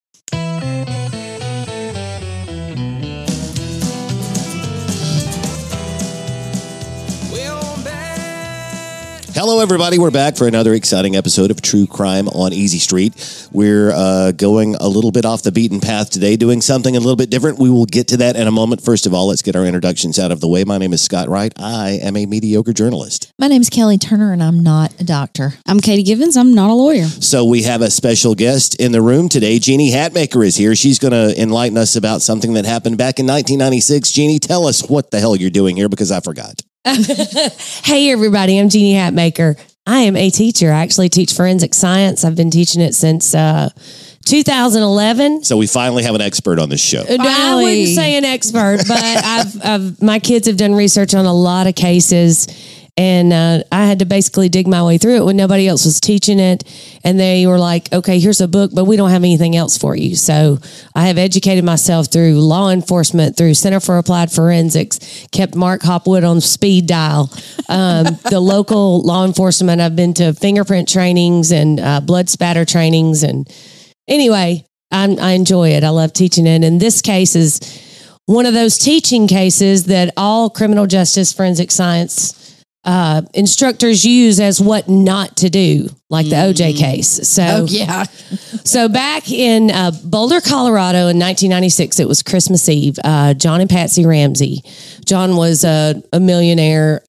Hello, everybody. We're back for another exciting episode of True Crime on Easy Street. We're going a little bit off the beaten path today, doing something a little bit different. We will get to that in a moment. First of all, let's get our introductions out of the way. My name is Scott Wright. I am a mediocre journalist. My name is Kelly Turner, and I'm not a doctor. I'm Katie Givens. I'm not a lawyer. So we have a special guest in the room today. Jeannie Hatmaker is here. She's going to enlighten us about something that happened back in 1996. Jeannie, tell us what the hell you're doing here, because I forgot. Hey, everybody. I'm Jeannie Hatmaker. I am a teacher. I actually teach forensic science. I've been teaching it since 2011. So we finally have an expert on this show. I wouldn't say an expert, but my kids have done research on a lot of cases. And I had to basically dig my way through it when nobody else was teaching it. And they were like, okay, here's a book, but we don't have anything else for you. So I have educated myself through law enforcement, through Center for Applied Forensics, kept Mark Hopwood on speed dial. The local law enforcement, I've been to fingerprint trainings and blood spatter trainings. And anyway, I enjoy it. I love teaching it. And this case is one of those teaching cases that all criminal justice forensic science instructors use as what not to do, like the OJ case. So, so back in Boulder, Colorado in 1996, it was Christmas Eve. John and Patsy Ramsey. John was a millionaire,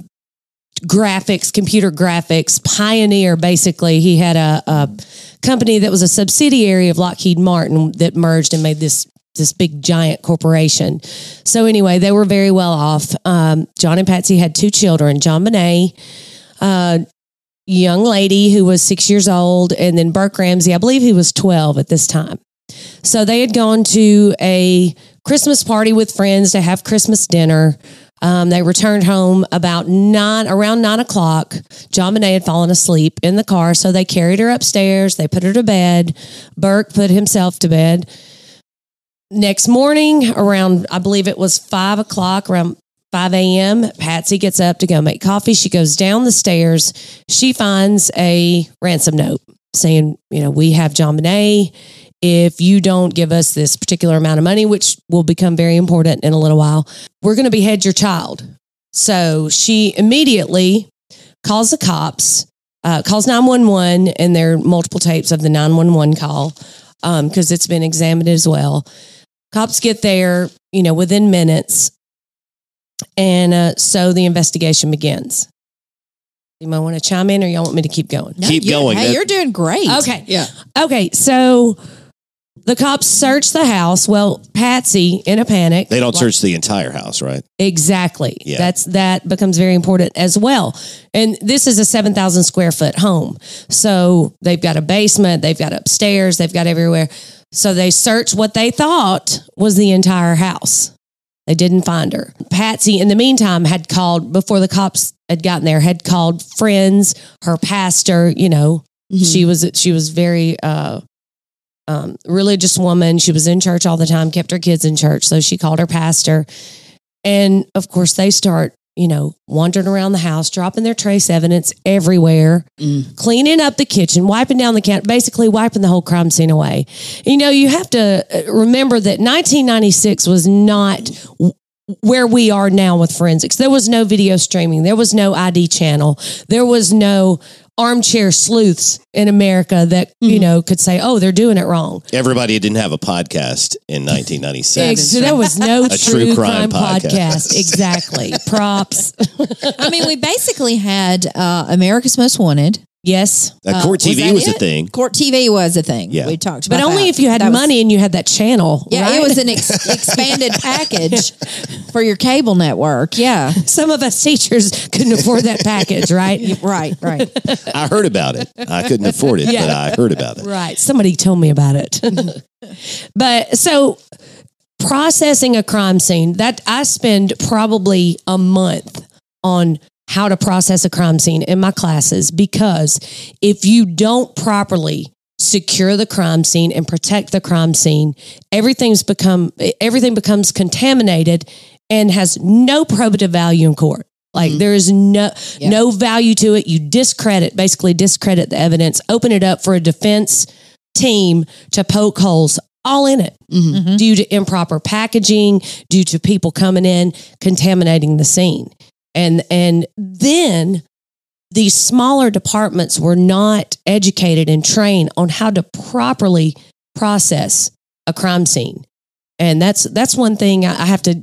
computer graphics pioneer. Basically, he had a company that was a subsidiary of Lockheed Martin that merged and made this big giant corporation. So anyway, they were very well off. John and Patsy had two children, John Bonet, young lady who was 6 years old, and then Burke Ramsey, I believe he was 12 at this time. So they had gone to a Christmas party with friends to have Christmas dinner. They returned home around 9 o'clock. John Bonet had fallen asleep in the car. So they carried her upstairs. They put her to bed. Burke put himself to bed. Next morning, around, I believe it was 5 o'clock, around 5 a.m., Patsy gets up to go make coffee. She goes down the stairs. She finds a ransom note saying, we have John Bonet. If you don't give us this particular amount of money, which will become very important in a little while, we're going to behead your child. So she immediately calls the cops, calls 911, and there are multiple tapes of the 911 call because it's been examined as well. Cops get there, within minutes. And so the investigation begins. You might want to chime in, or y'all want me to keep going? No, keep going. Hey, you're doing great. Okay. Yeah. Okay. So the cops search the house. Well, Patsy, in a panic. They don't search the entire house, right? Exactly. Yeah. That becomes very important as well. And this is a 7,000 square foot home. So they've got a basement, they've got upstairs, they've got everywhere. So they searched what they thought was the entire house. They didn't find her. Patsy, in the meantime, had called, before the cops had gotten there, had called friends, her pastor, She was very religious woman. She was in church all the time, kept her kids in church. So she called her pastor. And of course, they start, wandering around the house, dropping their trace evidence everywhere, cleaning up the kitchen, wiping down the counter, basically wiping the whole crime scene away. You have to remember that 1996 was not where we are now with forensics. There was no video streaming. There was no ID channel. There was no armchair sleuths in America that, could say, oh, they're doing it wrong. Everybody didn't have a podcast in 1997. So there was no true crime podcast. Exactly. Props. We basically had America's Most Wanted. Yes. Court TV was a thing. Court TV was a thing. Yeah. We talked about But only that. if you had money and you had that channel. Yeah, right? it was an expanded package for your cable network. Yeah. Some of us teachers couldn't afford that package, right? Right. I heard about it. I couldn't afford it, but I heard about it. Right. Somebody told me about it. But so processing a crime scene, that I spend probably a month on how to process a crime scene in my classes, because if you don't properly secure the crime scene and protect the crime scene, everything becomes contaminated and has no probative value in court. Like there is no value to it. You basically discredit the evidence, open it up for a defense team to poke holes all in it due to improper packaging, due to people coming in, contaminating the scene. And then these smaller departments were not educated and trained on how to properly process a crime scene. And that's one thing I have to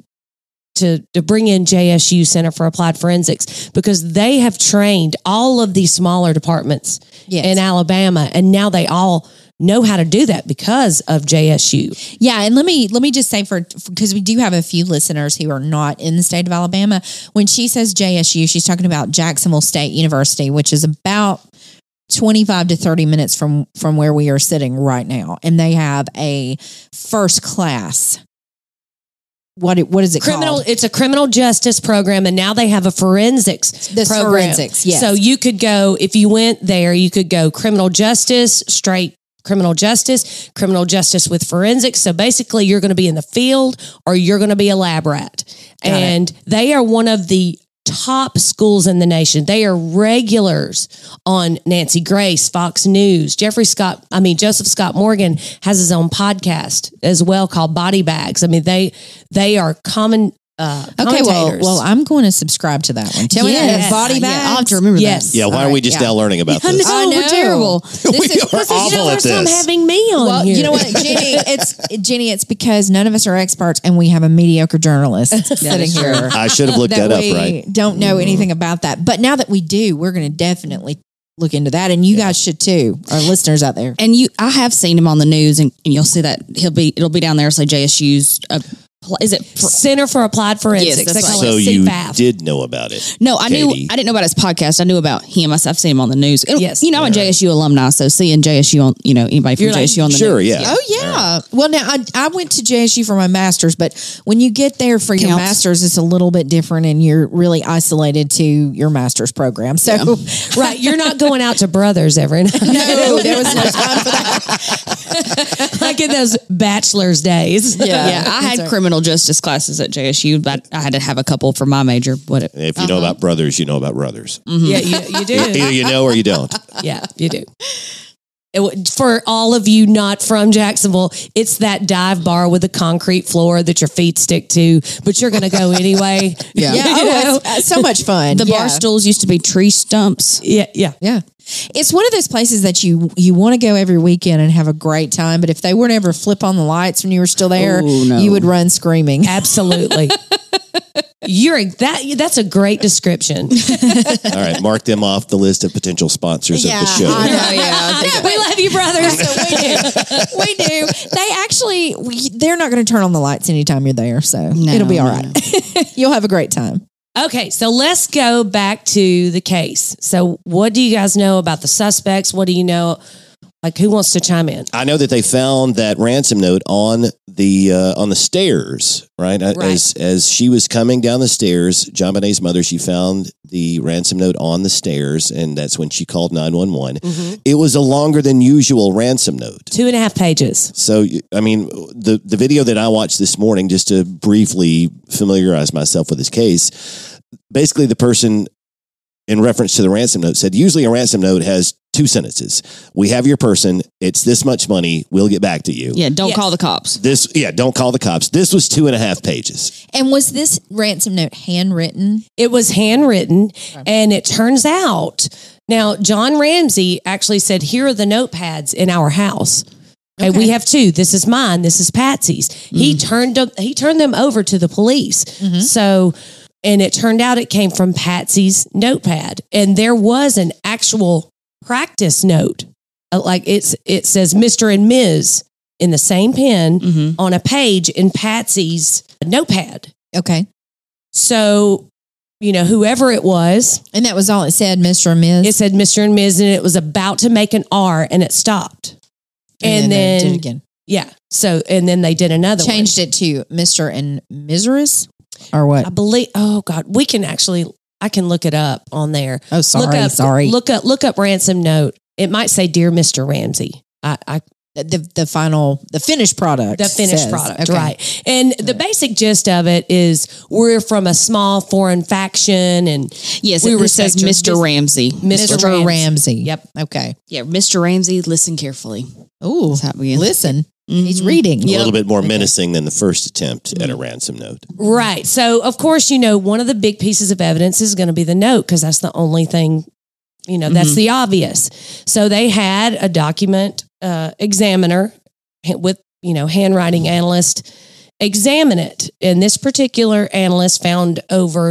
bring in JSU, Center for Applied Forensics, because they have trained all of these smaller departments in Alabama, and now they all know how to do that because of JSU. Yeah, and let me just say because we do have a few listeners who are not in the state of Alabama. When she says JSU, she's talking about Jacksonville State University, which is about 25 to 30 minutes from where we are sitting right now, and they have a first class. What is it called? It's a criminal justice program, and now they have a forensics program. Forensics, yes. So you could go, if you went there, you could go criminal justice, straight criminal justice with forensics. So basically you're going to be in the field or you're going to be a lab rat. And they are one of the top schools in the nation. They are regulars on Nancy Grace, Fox News. Joseph Scott Morgan has his own podcast as well called Body Bags. I mean, they are common commentators. Well, I'm going to subscribe to that one. Tell me that body bags. I'll have to remember that. Yeah, why are we just now learning about this? I know, we're terrible. We are awful at First time this. having me on Well, here. you know what, Jenny, it's because none of us are experts and we have a mediocre journalist sitting here. I should have looked that up, right? Don't know anything about that. But now that we do, we're going to definitely look into that. And you guys should too, our listeners out there. And I have seen him on the news, and you'll see that it'll be down there. Say JSU's. Is it Center for Applied Forensics? Yes, that's They call right. So it you CFAF. did know about it. No, I Katie. didn't know about his podcast. I knew about him. I've seen him on the news. Yes. I'm a JSU alumni, so seeing JSU on, anybody from You're like, JSU on the Sure, news. yeah. Oh yeah. Well, now I went to JSU for my master's, but when you get there for your Counts. master's, it's a little bit different, and you're really isolated to your master's program. So, Right, you're not going out to Brothers every night. no, there was no time for that. Like in those bachelor's days. Yeah, I had criminal justice classes at JSU, but I had to have a couple for my major. If you know about brothers, you know about brothers. Yeah, you do. Either you know or you don't. Yeah, you do. For all of you not from Jacksonville, it's that dive bar with a concrete floor that your feet stick to, but you're going to go anyway. Yeah. Yeah, it's so much fun. The bar stools used to be tree stumps. Yeah. Yeah. It's one of those places that you want to go every weekend and have a great time. But if they were to ever flip on the lights when you were still there, Oh, no. you would run screaming. Absolutely. That's a great description. All right, mark them off the list of potential sponsors of the show. I know, We love you, brothers. we do. They actually, they're not going to turn on the lights anytime you're there. So it'll be all right. You'll have a great time. Okay, so let's go back to the case. So what do you guys know about the suspects? What do you know? Like, who wants to chime in? I know that they found that ransom note on the stairs, right? As she was coming down the stairs, John Bonet's mother, she found the ransom note on the stairs, and that's when she called 911. It was a longer than usual ransom note. 2.5 pages. So, I mean, the video that I watched this morning, just to briefly familiarize myself with this case, basically the person in reference to the ransom note said, usually a ransom note has 2 sentences. We have your person. It's this much money. We'll get back to you. Yeah, don't call the cops. Don't call the cops. This was 2.5 pages. And was this ransom note handwritten? It was handwritten, and it turns out, now John Ramsey actually said, here are the notepads in our house. Okay, we have 2. This is mine. This is Patsy's. He turned them over to the police. So, and it turned out it came from Patsy's notepad, and there was an actual practice note, like it says Mr. and Ms. in the same pen on a page in Patsy's notepad. Okay. So, whoever it was, And that was all it said, Mr. and Ms. it said Mr. and Ms. and it was about to make an R and it stopped. And they then did it again. Yeah. So, and then they did another Changed it to Mr. and Mrs. Or what? I believe, oh God, I can look it up on there. Oh, sorry. Look up ransom note. It might say, Dear Mr. Ramsey. the finished product. The finished says. product, Okay. right. And the basic gist of it is we're from a small foreign faction and Yes, we it says respect your Mr. Ramsey. Mr. Ramsey. Yep. Okay. Yeah, Mr. Ramsey, listen carefully. Ooh. That's how it begins. Listen. He's reading. A little bit more menacing than the first attempt at a ransom note. Right. So, of course, one of the big pieces of evidence is going to be the note because that's the only thing, that's the obvious. So they had a document examiner with, handwriting analyst examine it. And this particular analyst found over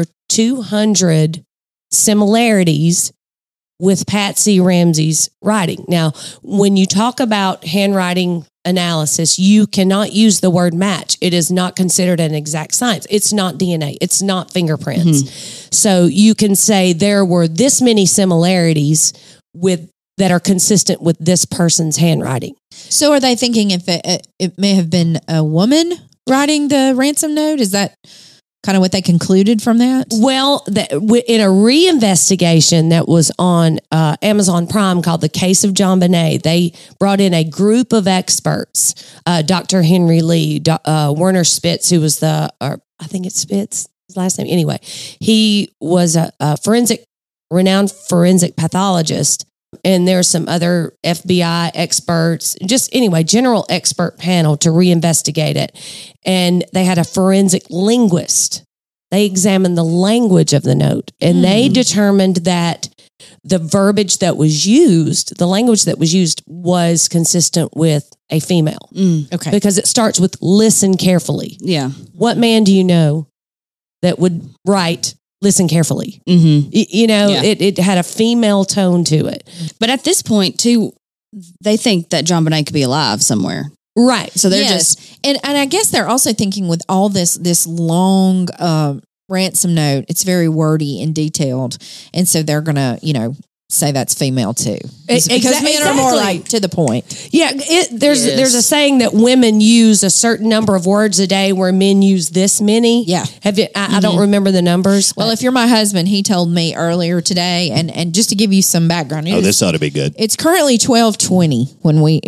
200 similarities with Patsy Ramsey's writing. Now, when you talk about handwriting analysis, you cannot use the word match. It is not considered an exact science. It's not DNA. It's not fingerprints. So you can say there were this many similarities that are consistent with this person's handwriting. So are they thinking if it may have been a woman writing the ransom note? Is that kind of what they concluded from that? Well, in a reinvestigation that was on Amazon Prime called The Case of John Bonet, they brought in a group of experts, Dr. Henry Lee, Werner Spitz, who was I think it's Spitz, his last name. Anyway, he was a renowned forensic pathologist. And there's some other FBI experts, general expert panel to reinvestigate it. And they had a forensic linguist. They examined the language of the note and they determined that the verbiage that was used, the language that was used was consistent with a female. Okay. Because it starts with listen carefully. Yeah. What man do you know that would write listen carefully? Mm-hmm. It had a female tone to it. But at this point, too, they think that John Bonet could be alive somewhere. Right. So they're Yes. and I guess they're also thinking with all this long ransom note, it's very wordy and detailed. And so they're going to, say that's female too. Because men are more like to the point. Yeah, there's a saying that women use a certain number of words a day where men use this many. Yeah. Have you? I don't remember the numbers. Well, if you're my husband, he told me earlier today, and just to give you some background, This ought to be good. it's currently 12:20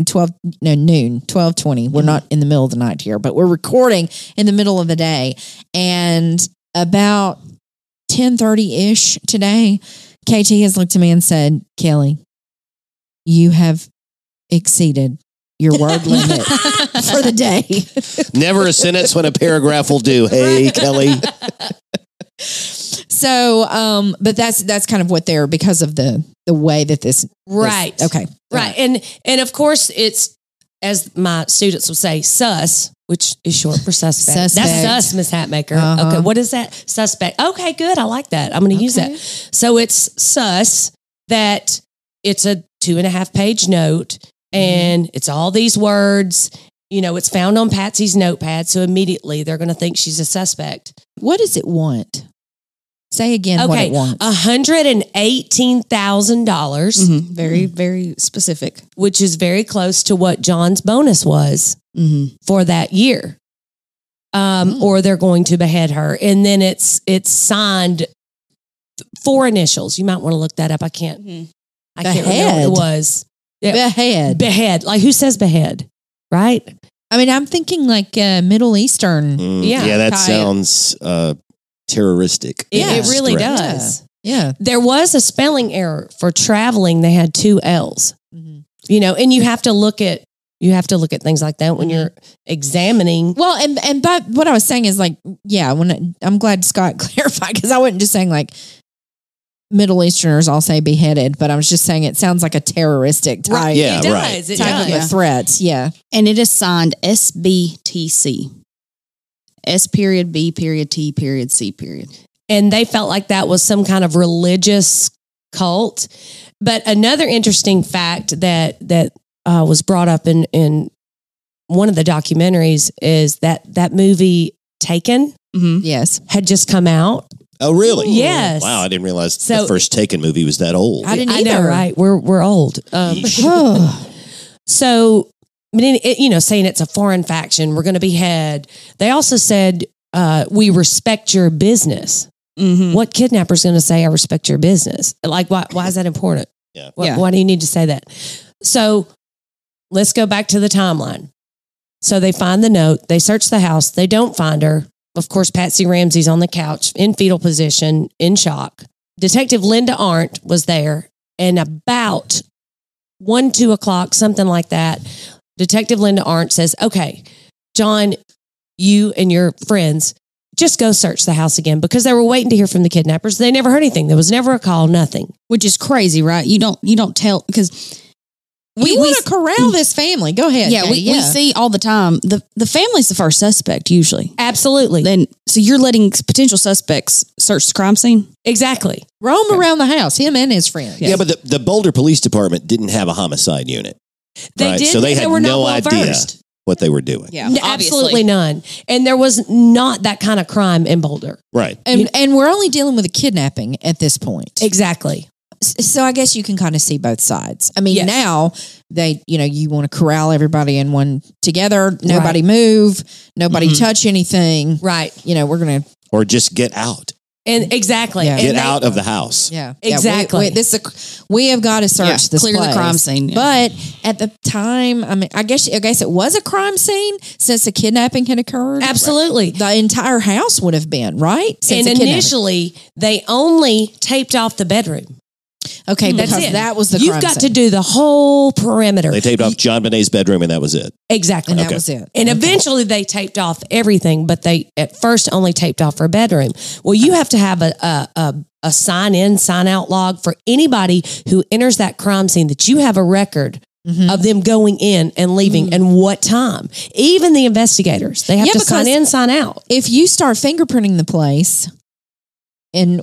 noon, 12:20. We're not in the middle of the night here, but we're recording in the middle of the day. And about 10:30-ish today, KT has looked at me and said, Kelly, you have exceeded your word limit for the day. Never a sentence when a paragraph will do. Hey, Kelly. So, but that's kind of what they're, because of the way that this. Right. Okay. Right. And of course it's, as my students will say, sus, which is short for suspect. Suspect. That's sus, Miss Hatmaker. Uh-huh. Okay. What is that? Suspect. Okay, good. I like that. I'm going to use that. So it's sus that it's a 2.5 page note and it's all these words. It's found on Patsy's notepad. So immediately they're going to think she's a suspect. What does it want? Say again what it wants. $118,000, very, very specific. which is very close to what John's bonus was for that year. Or they're going to behead her. And then it's signed 4 initials. You might want to look that up. I can't remember what it was. Yeah. Behead. Like who says behead? Right? I mean, I'm thinking like Middle Eastern. Yeah, that type. sounds terroristic. It really threat. does. Yeah. There was a spelling error for traveling. They had 2 L's. Mhm. And you have to look at things like that when you're examining. Well, but what I was saying is like, yeah, I'm glad Scott clarified, because I wasn't just saying like Middle Easterners all say beheaded, but I was just saying it sounds like a terroristic type. Yeah, it does. right. It Type does. of a threat. Yeah. And it is signed SBTC. S period, B period, T period, C period. And they felt like that was some kind of religious cult. But another interesting fact that was brought up in one of the documentaries is that movie Taken Yes. had just come out. Oh, really? Yes. Wow, I didn't realize So- the first Taken movie was that old. I didn't I know, either. right? We're old. So, but saying it's a foreign faction, we're going to behead. They also said, we respect your business. What kidnapper's going to say, I respect your business? Like, why is that important? Yeah. Why do you need to say that? So let's go back to the timeline. So they find the note. They search the house. They don't find her. Of course, Patsy Ramsey's on the couch in fetal position, in shock. Detective Linda Arndt was there. And about 1, 2 o'clock, something like that, Detective Linda Arndt says, okay, John, you and your friends, just go search the house again, because they were waiting to hear from the kidnappers. They never heard anything. There was never a call, nothing. Which is crazy, right? You don't tell, because We want to corral this family. Go ahead. yeah, Katie. we see all the time the family's the first suspect usually. Absolutely. Then so you're letting potential suspects search the crime scene? Exactly. roam around the house, him and his friends. Yeah, but the Boulder Police Department didn't have a homicide unit. They right? did. So they had were not no well idea versed. what they were doing. Yeah, Absolutely none. And there was not that kind of crime in Boulder. Right. And we're only dealing with a kidnapping at this point. Exactly. So I guess you can kind of see both sides. I mean, Yes. now they, you want to corral everybody in one together. Nobody move. Nobody touch anything. Right. We're going to. Or just get out. And exactly. Yeah. And Get they- out of the house. Yeah. Exactly. We have got to search this clear the place. crime scene, yeah. But at the time, I mean, I guess it was a crime scene since the kidnapping had occurred. Absolutely. The entire house would have been, right? Since And the kidnapping. initially, they only taped off the bedroom. Okay, That's because it. that was the You've crime got scene. to do the whole perimeter. They taped off John Bonet's bedroom and that was it. Exactly. And that Okay. was it. And Okay. eventually they taped off everything, but they at first only taped off her bedroom. Well, you have to have a sign in, sign out log for anybody who enters that crime scene, that you have a record Mhm. of them going in and leaving and what time. Even the investigators, they have Yeah, to sign because- in, sign out. If you start fingerprinting the place and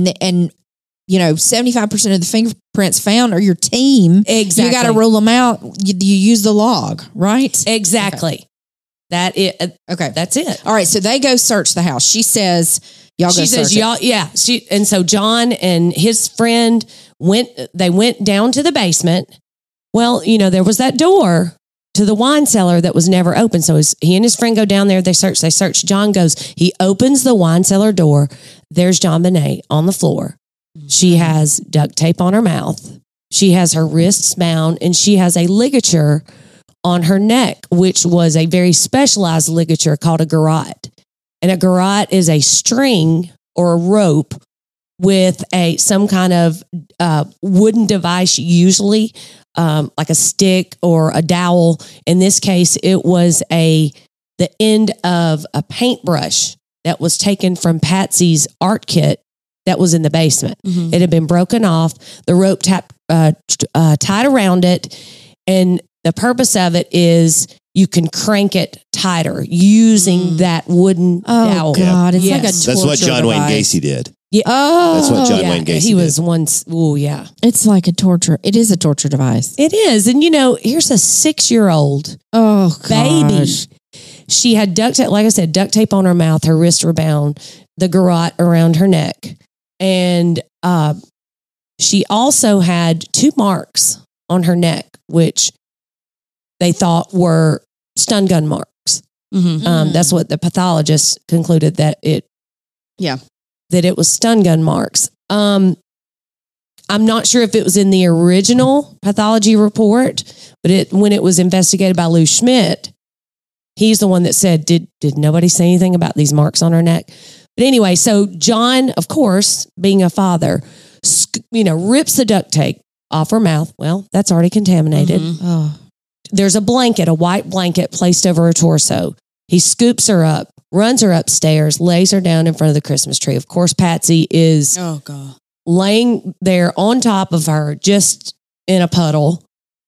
75% of the fingerprints found are your team, Exactly. you got to rule them out. You use the log, right? Exactly. That it. Okay. That's it. All right. So they go search the house. She says, y'all go She says, search it. y'all, yeah. And so John and his friend went down to the basement. Well, there was that door to the wine cellar that was never open. So he and his friend go down there. They search. John goes, he opens the wine cellar door. There's John Bonet on the floor. She has duct tape on her mouth. She has her wrists bound, and she has a ligature on her neck, which was a very specialized ligature called a garrote. And a garrote is a string or a rope with some kind of wooden device, usually like a stick or a dowel. In this case, it was the end of a paintbrush that was taken from Patsy's art kit that was in the basement. Mhm. It had been broken off. The rope tied around it, and the purpose of it is you can crank it tighter using that wooden Oh, dowel. God. It's like a Yes. That's what torture John Wayne device. Gacy did. Oh. That's what John Yeah, Wayne Gacy he did. was once. Oh, yeah. It's like a torture. It is a torture device. It is. And here's a 6-year-old Oh, baby. gosh. She had duct tape, like I said, duct tape on her mouth. Her wrists were bound, the garrote around her neck. And she also had 2 marks on her neck, which they thought were stun gun marks. Mhm. That's what the pathologist concluded, that it was stun gun marks. I'm not sure if it was in the original pathology report, but when it was investigated by Lou Schmidt, he's the one that said, did nobody say anything about these marks on her neck? But anyway, so John, of course, being a father, rips the duct tape off her mouth. Well, that's already contaminated. Mhm. Oh. There's a white blanket placed over her torso. He scoops her up, runs her upstairs, lays her down in front of the Christmas tree. Of course, Patsy is Oh God. laying there on top of her, just in a puddle.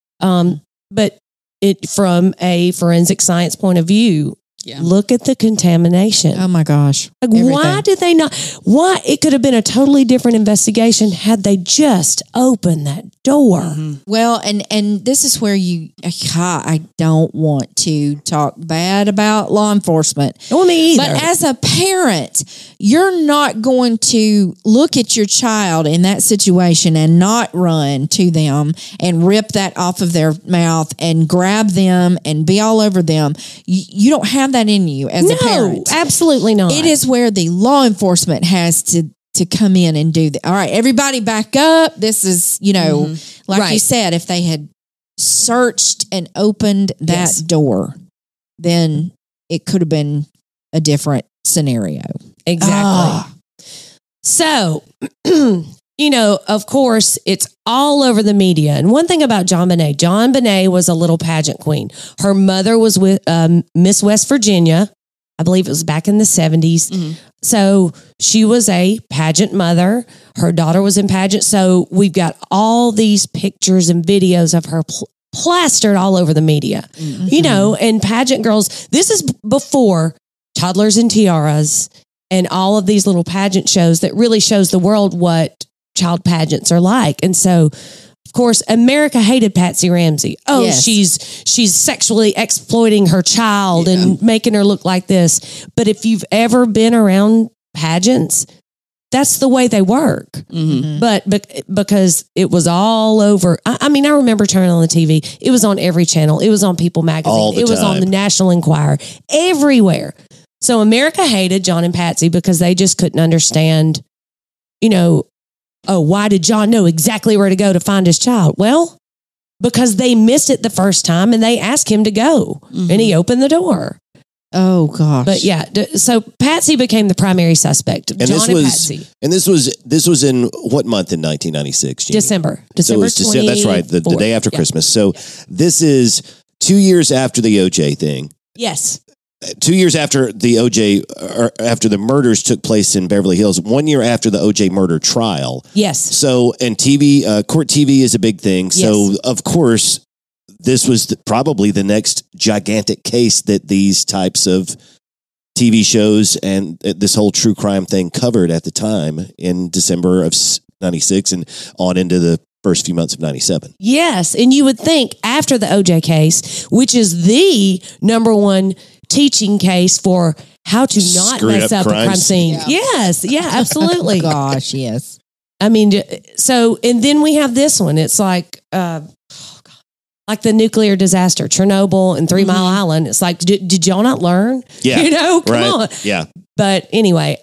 But from a forensic science point of view, Yeah. look at the contamination. Oh, my gosh. Like, Everything. why did they not? Why? It could have been a totally different investigation had they just opened that door. Mhm. Well, and this is where I don't want to talk bad about law enforcement. No, me either. But as a parent, you're not going to look at your child in that situation and not run to them and rip that off of their mouth and grab them and be all over them. You don't have that in you as a parent. Absolutely not. It is where the law enforcement has to come in and do that. All right, everybody back up. This is, like you Right. said, if they had searched and opened that Yes. door, then it could have been a different scenario. Exactly. Ah. So, of course, it's all over the media. And one thing about John Bonet was a little pageant queen. Her mother was with Miss West Virginia. I believe it was back in the 70s. Mhm. So she was a pageant mother. Her daughter was in pageant. So we've got all these pictures and videos of her plastered all over the media. And pageant girls, this is before Toddlers and Tiaras and all of these little pageant shows that really shows the world what child pageants are like. And so, of course, America hated Patsy Ramsey. Oh, Yes. she's sexually exploiting her child and making her look like this. But if you've ever been around pageants, that's the way they work. Mm-hmm. But because it was all over. I mean, I remember turning on the TV. It was on every channel. It was on People Magazine. All the It was on time. the National Enquirer. Everywhere. So America hated John and Patsy because they just couldn't understand, why did John know exactly where to go to find his child? Well, because they missed it the first time and they asked him to go and he opened the door. Oh gosh. But yeah, so Patsy became the primary suspect. And John this and was Patsy. and this was in what month in 1996? Jeannie? December. So it was December. That's right, the 24th. day after Yeah. Christmas. So this is 2 years after the OJ thing. Yes. 2 years after the OJ, or after the murders took place in Beverly Hills. 1 year after the OJ murder trial. Yes. So, and TV, court TV is a big thing. So, Yes. of course, this was probably the next gigantic case that these types of TV shows and this whole true crime thing covered at the time in December of 96 and on into the first few months of 97. Yes. And you would think after the OJ case, which is the number one teaching case for how to not Screwed mess up up a crime crimes. scene. Yeah. Yes. Yeah, absolutely. gosh, yes. I mean, so, and then we have this one. It's like the nuclear disaster, Chernobyl and 3 Mile Island. It's like, did y'all not learn? Yeah. Come Right. on. Yeah. But anyway,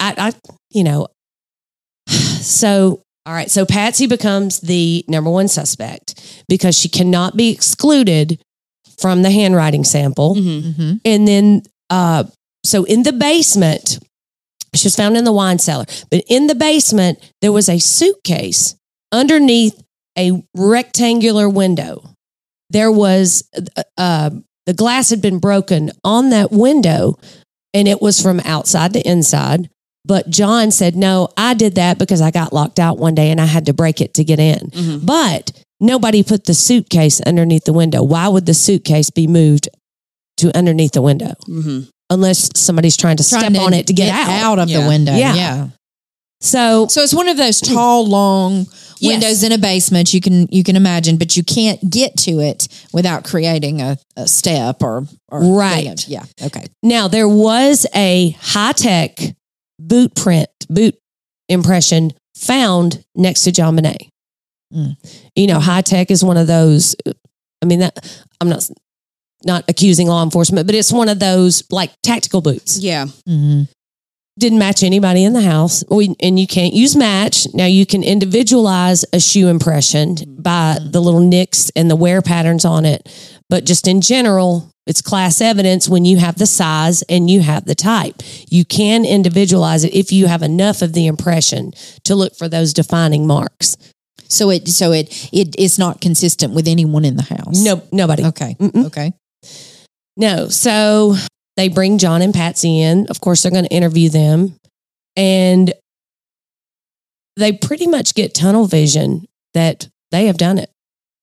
so, all right. So Patsy becomes the number one suspect because she cannot be excluded from the handwriting sample. Mm-hmm. And then, so in the basement, she was found in the wine cellar, but in the basement, there was a suitcase underneath a rectangular window. There was, the glass had been broken on that window and it was from outside to inside. But John said, no, I did that because I got locked out one day and I had to break it to get in. Mhm. But nobody put the suitcase underneath the window. Why would the suitcase be moved to underneath the window? Mm-hmm. Unless somebody's trying to step on it to get out. of Yeah. the window. Yeah. Yeah. So, So it's one of those tall, long windows in a basement you can imagine, but you can't get to it without creating a step or Right. Yeah. Okay. now there was a high-tech boot impression found next to John Bonet. Mm. High-tech is one of those, I mean, that I'm not accusing law enforcement, but it's one of those like tactical boots. Yeah. Mm-hmm. Didn't match anybody in the house. And you can't use match. Now you can individualize a shoe impression by the little nicks and the wear patterns on it. But just in general, it's class evidence when you have the size and you have the type. You can individualize it if you have enough of the impression to look for those defining marks. So it's not consistent with anyone in the house. No, nobody. Okay. Mm-mm. Okay. No. So they bring John and Patsy in. Of course, they're going to interview them. And they pretty much get tunnel vision that they have done it.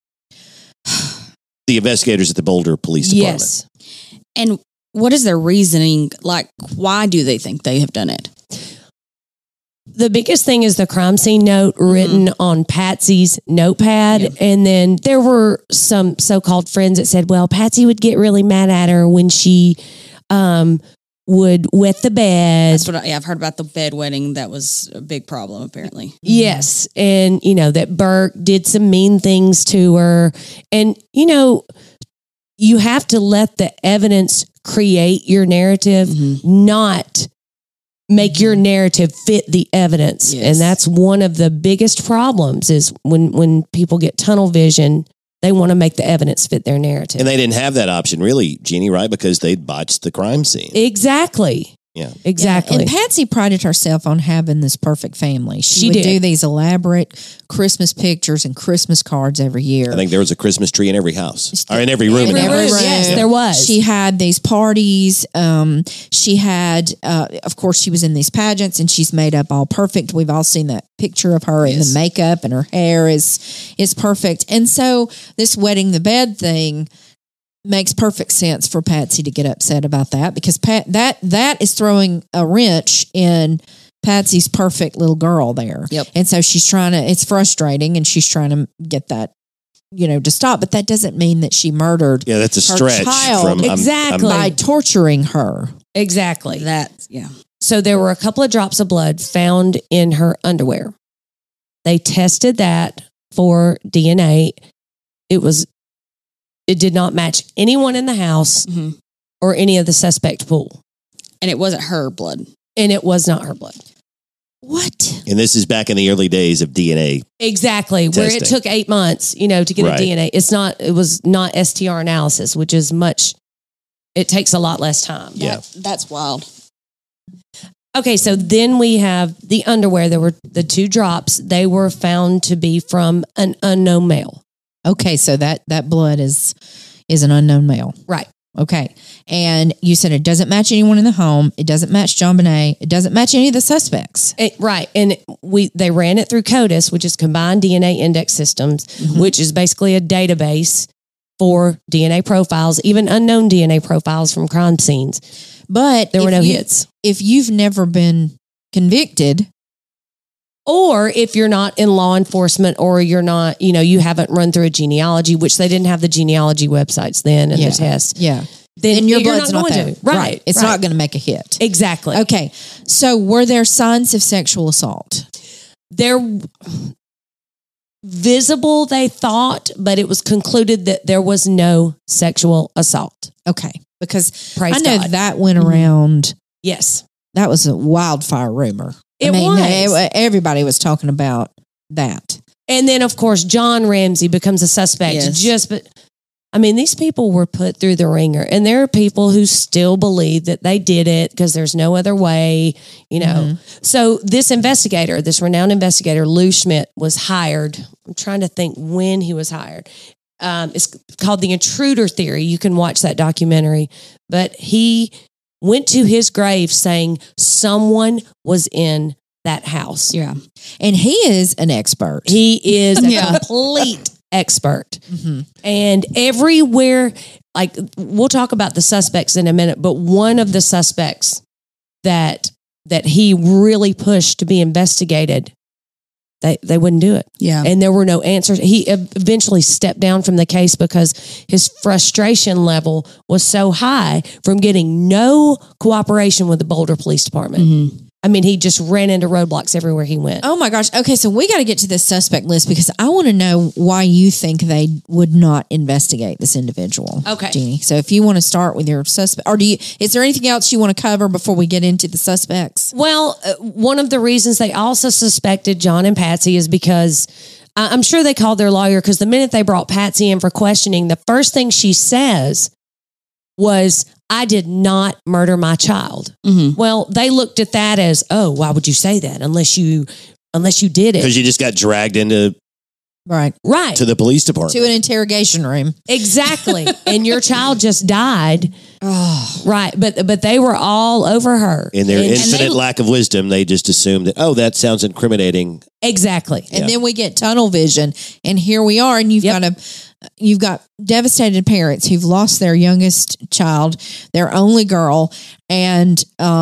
The investigators at the Boulder Police Department. Yes. And what is their reasoning? Like, why do they think they have done it? The biggest thing is the crime scene note written on Patsy's notepad. Yeah. And then there were some so-called friends that said, well, Patsy would get really mad at her when she would wet the bed. That's what I've heard about the bedwetting. That was a big problem, apparently. Yes. And, that Burke did some mean things to her. And, you have to let the evidence create your narrative, not make your narrative fit the evidence. Yes. And that's one of the biggest problems is when people get tunnel vision, They want to make the evidence fit their narrative. And they didn't have that option, really, Jeannie, right? Because they'd botched the crime scene. Exactly. Yeah. Exactly. And Patsy prided herself on having this perfect family. She would did. do these elaborate Christmas pictures and Christmas cards every year. I think there was a Christmas tree in every house, or in every room. Every in the room, house. yes, there was. She had these parties. She had, of course, she was in these pageants, and she's made up all perfect. We've all seen that picture of her in the makeup, and her hair is perfect. And so this wetting the bed thing makes perfect sense for Patsy to get upset about that, because that is throwing a wrench in Patsy's perfect little girl there. Yep. And so she's trying to, it's frustrating, and she's trying to get that, to stop. But that doesn't mean that she murdered Yeah, that's a her stretch. child Exactly. by torturing her. Exactly. Yeah. So there were a couple of drops of blood found in her underwear. They tested that for DNA. It did not match anyone in the house Mhm. or any of the suspect pool. And it wasn't her blood. And it was not her blood. What? And this is back in the early days of DNA. Exactly. Where it Testing. took 8 months, to get Right. a DNA. It was not STR analysis, which is it takes a lot less time. Yeah. That's wild. Okay, so then we have the underwear. There were the 2 drops. They were found to be from an unknown male. Okay, so that blood is an unknown male. Right. Okay. And you said it doesn't match anyone in the home. It doesn't match John Bonet. It doesn't match any of the suspects. Right. And they ran it through CODIS, which is Combined DNA Index Systems, which is basically a database for DNA profiles, even unknown DNA profiles from crime scenes. But There were if no you- hits. If you've never been convicted, Or if you're not in law enforcement, or you're not, you haven't run through a genealogy, which they didn't have the genealogy websites then and Yeah. the tests. yeah, Then your you're blood's not going there. to. Right. It's right. not going to make a hit. Exactly. Okay. So were there signs of sexual assault? They're visible, they thought, but it was concluded that there was no sexual assault. Okay. Because Praise I know God. that went around. Yes. That was a wildfire rumor. It was. Everybody was talking about that. And then, of course, John Ramsey becomes a suspect. Yes. These people were put through the ringer, and there are people who still believe that they did it because there's no other way, So this renowned investigator, Lou Schmidt, was hired. I'm trying to think when he was hired. It's called The Intruder Theory. You can watch that documentary. But he went to his grave saying someone was in that house. Yeah. And he is an expert. He is a Yeah. complete expert. Mm-hmm. And everywhere, we'll talk about the suspects in a minute, but one of the suspects that he really pushed to be investigated, they wouldn't do it. Yeah. And there were no answers. He eventually stepped down from the case because his frustration level was so high from getting no cooperation with the Boulder Police Department. Mm-hmm. He just ran into roadblocks everywhere he went. Oh my gosh. Okay, so we got to get to this suspect list, because I want to know why you think they would not investigate this individual. Okay. Jeannie. So if you want to start with your suspect, or is there anything else you want to cover before we get into the suspects? Well, one of the reasons they also suspected John and Patsy is because I'm sure they called their lawyer, because the minute they brought Patsy in for questioning, the first thing she says was, "I did not murder my child." Mm-hmm. Well, they looked at that as, "Oh, why would you say that unless you did it?" Because you just got dragged into Right. Right. to the police department. To an interrogation room. Exactly. And your child just died. Oh. Right. But they were all over her. In their And- infinite lack of wisdom, they just assumed that, that sounds incriminating. Exactly. And then we get tunnel vision, and here we are, and you've got devastated parents who've lost their youngest child, their only girl, and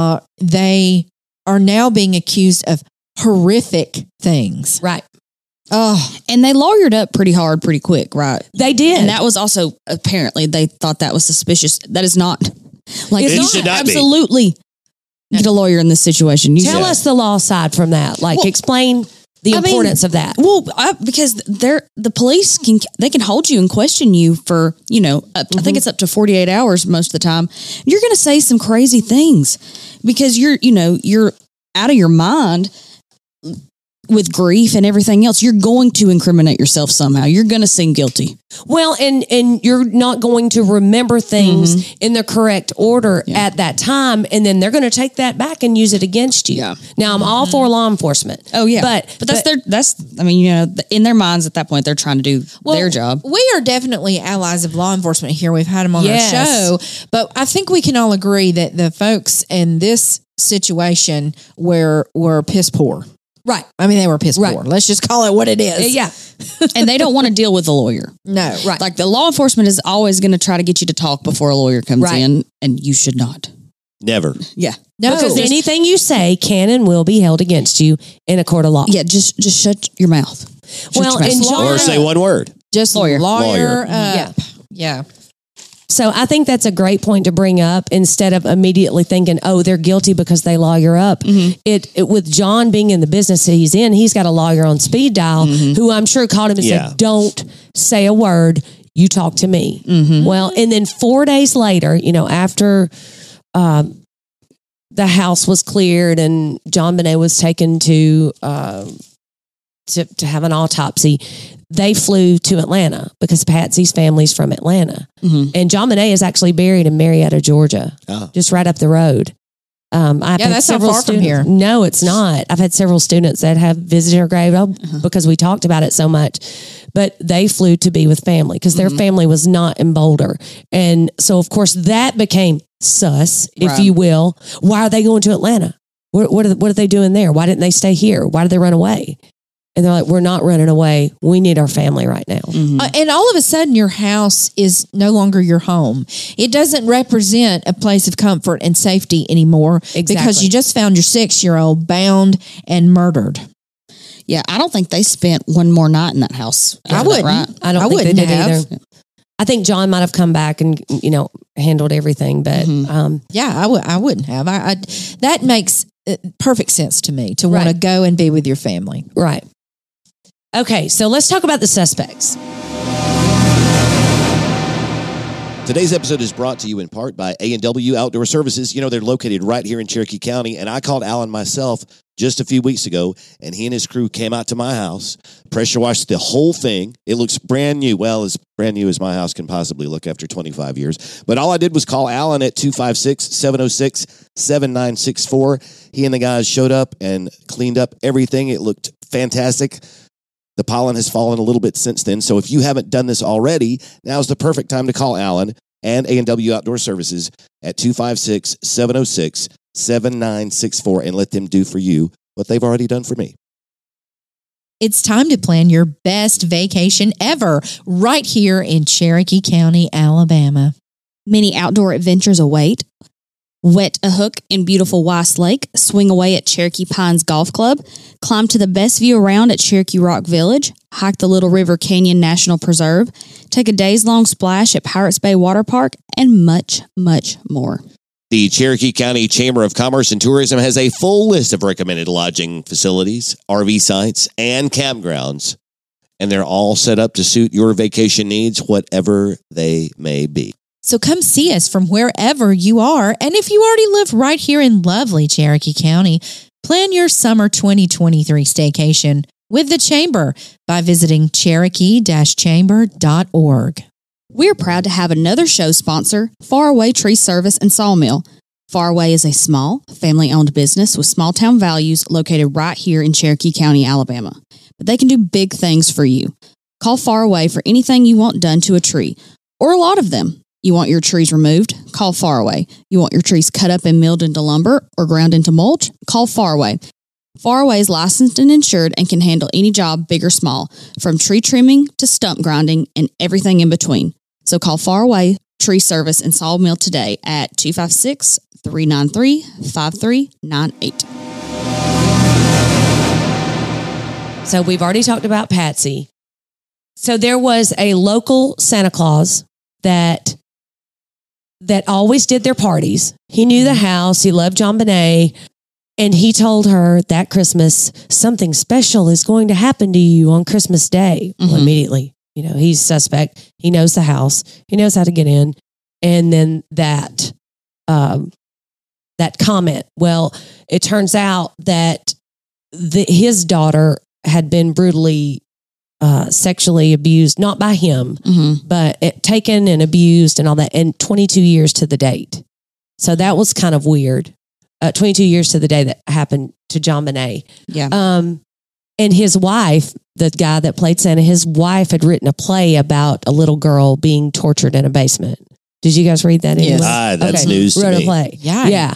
they are now being accused of horrific things. Right. Oh, And they lawyered up pretty hard, pretty quick, right? They did. And that was also, apparently, they thought that was suspicious. That is not. Like, It you should not be. absolutely get a lawyer in this situation. You Tell should. us the law side from that. Explain the importance of that. Well, because the police can hold you and question you for, I think it's up to 48 hours most of the time. You're going to say some crazy things because you're out of your mind with grief and everything else, you're going to incriminate yourself somehow. You're going to seem guilty. Well, and you're not going to remember things in the correct order at that time, and then they're going to take that back and use it against you. Yeah. Now, I'm all for law enforcement. Oh yeah, but that's I mean, you know, in their minds at that point, they're trying to do their job. We are definitely allies of law enforcement here. We've had them on Yes. our show, but I think we can all agree that the folks in this situation were piss poor. right, I mean, they were piss Right. poor. Let's just call it what it is. yeah, And they don't want to deal with the lawyer. No. Right. Like the law enforcement is always going to try to get you to talk before a lawyer comes Right. in, and you should not. Never. Yeah. No. because anything you say can and will be held against you in a court of law. Yeah, just shut your mouth. Well, your and mouth. John- Or say one word. just Lawyer. lawyer. Yeah. Yeah. So I think that's a great point to bring up instead of immediately thinking, oh, they're guilty because they lawyer up. It with John being in the business that he's in, he's got a lawyer on speed dial who I'm sure called him and Yeah. said, don't say a word. You talk to me. Well, and then 4 days later, after the house was cleared and John Bonet was taken to have an autopsy, they flew to Atlanta because Patsy's family's from Atlanta. And John Bonet is actually buried in Marietta, Georgia, just right up the road. I've had that's not several far from students- here. No, it's not. I've had several students that have visited her grave because we talked about it so much. But they flew to be with family because their family was not in Boulder. And so, of course, that became sus, if Right. you will. Why are they going to Atlanta? What are they doing there? Why didn't they stay here? Why did they run away? And they're like, we're not running away. We need our family right now. And all of a sudden, your house is no longer your home. It doesn't represent a place of comfort and safety anymore because Exactly. you just found your 6-year-old bound and murdered. Yeah, I don't think they spent one more night in that house. I After that, wouldn't. Right? I don't think they wouldn't did have. either. I think John might have come back and, handled everything. But Yeah, I wouldn't have. I that makes perfect sense to me to want to Right. go and be with your family. right. Okay, so let's talk about the suspects. Today's episode is brought to you in part by A&W Outdoor Services. They're located right here in Cherokee County, and I called Alan myself just a few weeks ago, and he and his crew came out to my house, pressure washed the whole thing. It looks brand new. Well, as brand new as my house can possibly look after 25 years. But all I did was call Alan at 256-706-7964. He and the guys showed up and cleaned up everything. It looked fantastic. The pollen has fallen a little bit since then. So if you haven't done this already, now's the perfect time to call Alan and A&W Outdoor Services at 256-706-7964 and let them do for you what they've already done for me. It's time to plan your best vacation ever right here in Cherokee County, Alabama. Many outdoor adventures await. Wet a hook in beautiful Weiss Lake, swing away at Cherokee Pines Golf Club, climb to the best view around at Cherokee Rock Village, hike the Little River Canyon National Preserve, take a days-long splash at Pirates Bay Water Park, and much, much more. The Cherokee County Chamber of Commerce and Tourism has a full list of recommended lodging facilities, RV sites, and campgrounds, and they're all set up to suit your vacation needs, whatever they may be. So come see us from wherever you are. And if you already live right here in lovely Cherokee County, plan your summer 2023 staycation with the Chamber by visiting cherokee-chamber.org. We're proud to have another show sponsor, Faraway Tree Service and Sawmill. Faraway is a small, family-owned business with small-town values located right here in Cherokee County, Alabama. But they can do big things for you. Call Faraway for anything you want done to a tree, or a lot of them. You want your trees removed? Call Faraway. You want your trees cut up and milled into lumber or ground into mulch? Call Faraway. Faraway is licensed and insured and can handle any job, big or small, from tree trimming to stump grinding and everything in between. So call Faraway Tree Service and Sawmill today at 256-393-5398. So we've already talked about Patsy. So there was a local Santa Claus that always did their parties. He knew the house. He loved John Bonet. And he told her that Christmas, something special is going to happen to you on Christmas Day. Well, immediately, he's suspect. He knows the house. He knows how to get in. And then that comment. Well, it turns out that his daughter had been brutally sexually abused, not by him, but taken and abused and all that, and 22 years to the date. So that was kind of weird. 22 years to the day that happened to JonBenét. Yeah. And his wife, the guy that played Santa, his wife had written a play about a little girl being tortured in a basement. Did you guys read that? Yes. That's news to Wrote me. a play. Yikes. Yeah.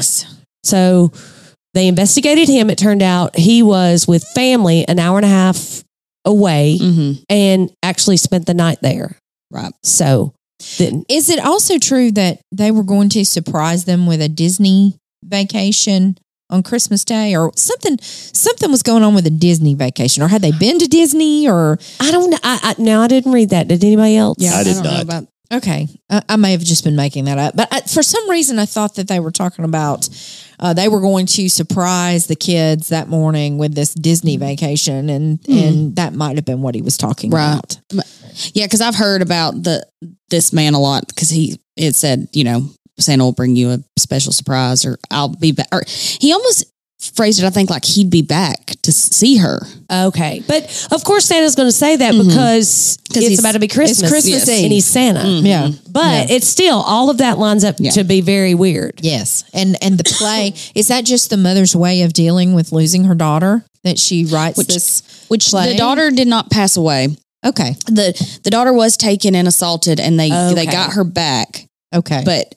So they investigated him. It turned out he was with family an hour and a half away and actually spent the night there. Right. So then, Is it also true that they were going to surprise them with a Disney vacation on Christmas Day, or something was going on with a Disney vacation, or had they been to Disney, or I don't know. I didn't read that. Did anybody else? Yeah. I did don't know not. about- okay, I may have just been making that up, but for some reason I thought that they were talking about they were going to surprise the kids that morning with this Disney vacation, and that might have been what he was talking about. Yeah, because I've heard about this man a lot, because it said, Santa will bring you a special surprise, or I'll be back. Or he almost phrased it, I think, like he'd be back to see her. Okay. But of course Santa's going to say that because it's he's- about to be Christmas. it's Christmas and Eve. he's Santa. Yeah, But it's still, all of that lines up to be very weird. yes, and the play is that just the mother's way of dealing with losing her daughter, that she writes this, Which play? the daughter did not pass away. Okay, The daughter was taken and assaulted, and they Okay. got her back. okay, But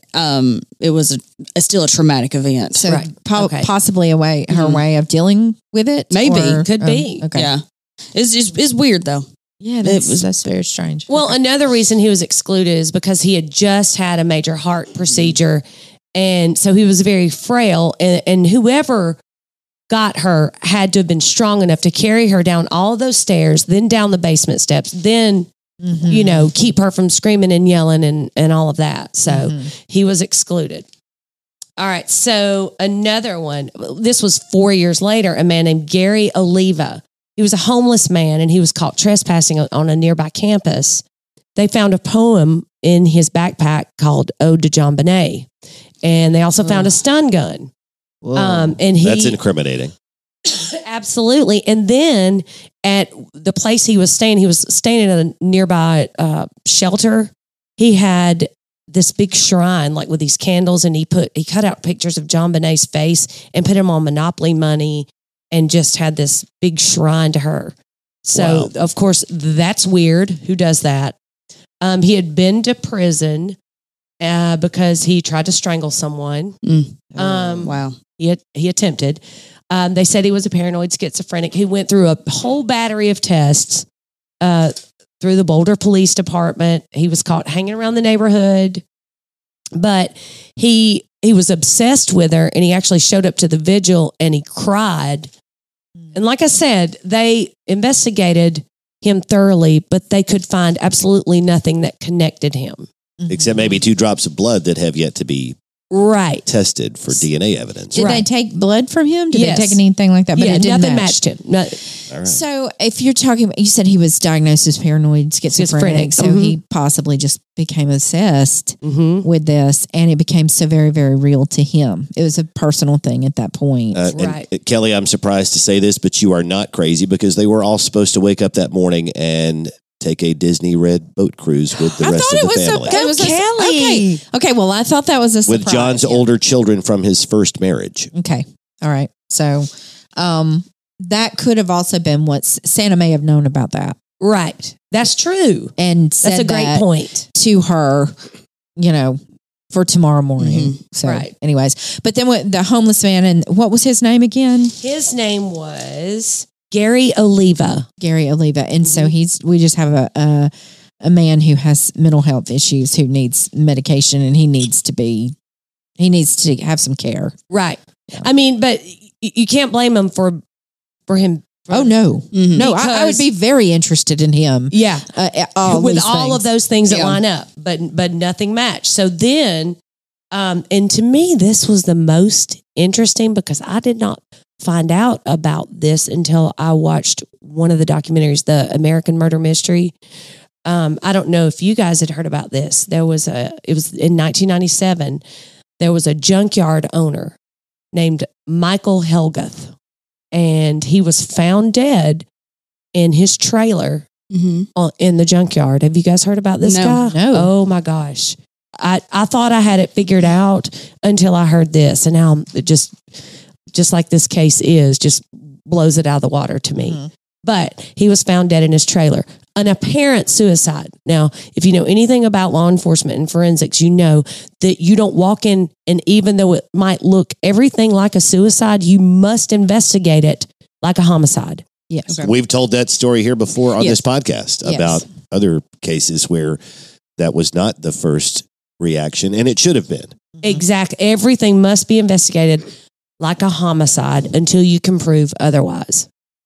it was still a traumatic event. so Right. Okay. possibly her way of dealing with it, Maybe. Could be. Okay, Yeah, it's weird though. yeah, was- that's very strange. Well, another reason he was excluded is because he had just had a major heart procedure. And so he was very frail. And whoever got her had to have been strong enough to carry her down all those stairs, then down the basement steps, then, keep her from screaming and yelling and all of that. So he was excluded. All right. So another one, this was 4 years later, a man named Gary Oliva. He was a homeless man and he was caught trespassing on a nearby campus. They found a poem in his backpack called Ode to JonBenét. And they also found a stun gun. And That's incriminating. Absolutely. And then at the place he was staying at a nearby shelter. He had this big shrine, like with these candles, and he cut out pictures of JonBenét's face and put him on Monopoly money, and just had this big shrine to her. So, of course, that's weird. Who does that? He had been to prison because he tried to strangle someone. Wow. He attempted. They said he was a paranoid schizophrenic. He went through a whole battery of tests through the Boulder Police Department. He was caught hanging around the neighborhood, but he was obsessed with her, and he actually showed up to the vigil and he cried. And like I said, they investigated him thoroughly, but they could find absolutely nothing that connected him. Except maybe 2 drops of blood that have yet to be Right. tested for DNA evidence. Did they take blood from him? Did they take anything like that? But it didn't nothing match. matched him. No, All right. So if you're talking about, you said he was diagnosed as paranoid schizophrenic, so he possibly just became obsessed with this, and it became so very, very real to him. It was a personal thing at that point. Right. And Kelly, I'm surprised to say this, but you are not crazy, because they were all supposed to wake up that morning and take a Disney red boat cruise with the rest of the family. Okay. Well, I thought that was a surprise. With John's older children from his first marriage. Okay. All right. So, that could have also been what Santa may have known about that, right. That's true. and said That's a great that point. to her, for tomorrow morning. So, Right. anyways, but then what, the homeless man, and what was his name again? His name was Gary Oliva. Gary Oliva. And so we just have a man who has mental health issues, who needs medication, and he needs to have some care. Right. I mean, but you can't blame him for him. Oh no, no! I would Because- be very interested in him. Yeah. With all of those things that line up, but nothing matched. So then, and to me, this was the most interesting, because I did not find out about this until I watched one of the documentaries, the American Murder Mystery. I don't know if you guys had heard about this. It was in 1997. There was a junkyard owner named Michael Helgath. and he was found dead in his trailer in the junkyard. Have you guys heard about this guy? No. Oh my gosh. I thought I had it figured out until I heard this, and now it just like this case is, just blows it out of the water to me. But he was found dead in his trailer. An apparent suicide. Now, if you know anything about law enforcement and forensics, you know that you don't walk in, and even though it might look everything like a suicide, you must investigate it like a homicide. Yes. We've told that story here before on Yes. this podcast Yes. about other cases where that was not the first reaction, and it should have been. Exactly. Everything must be investigated like a homicide until you can prove otherwise.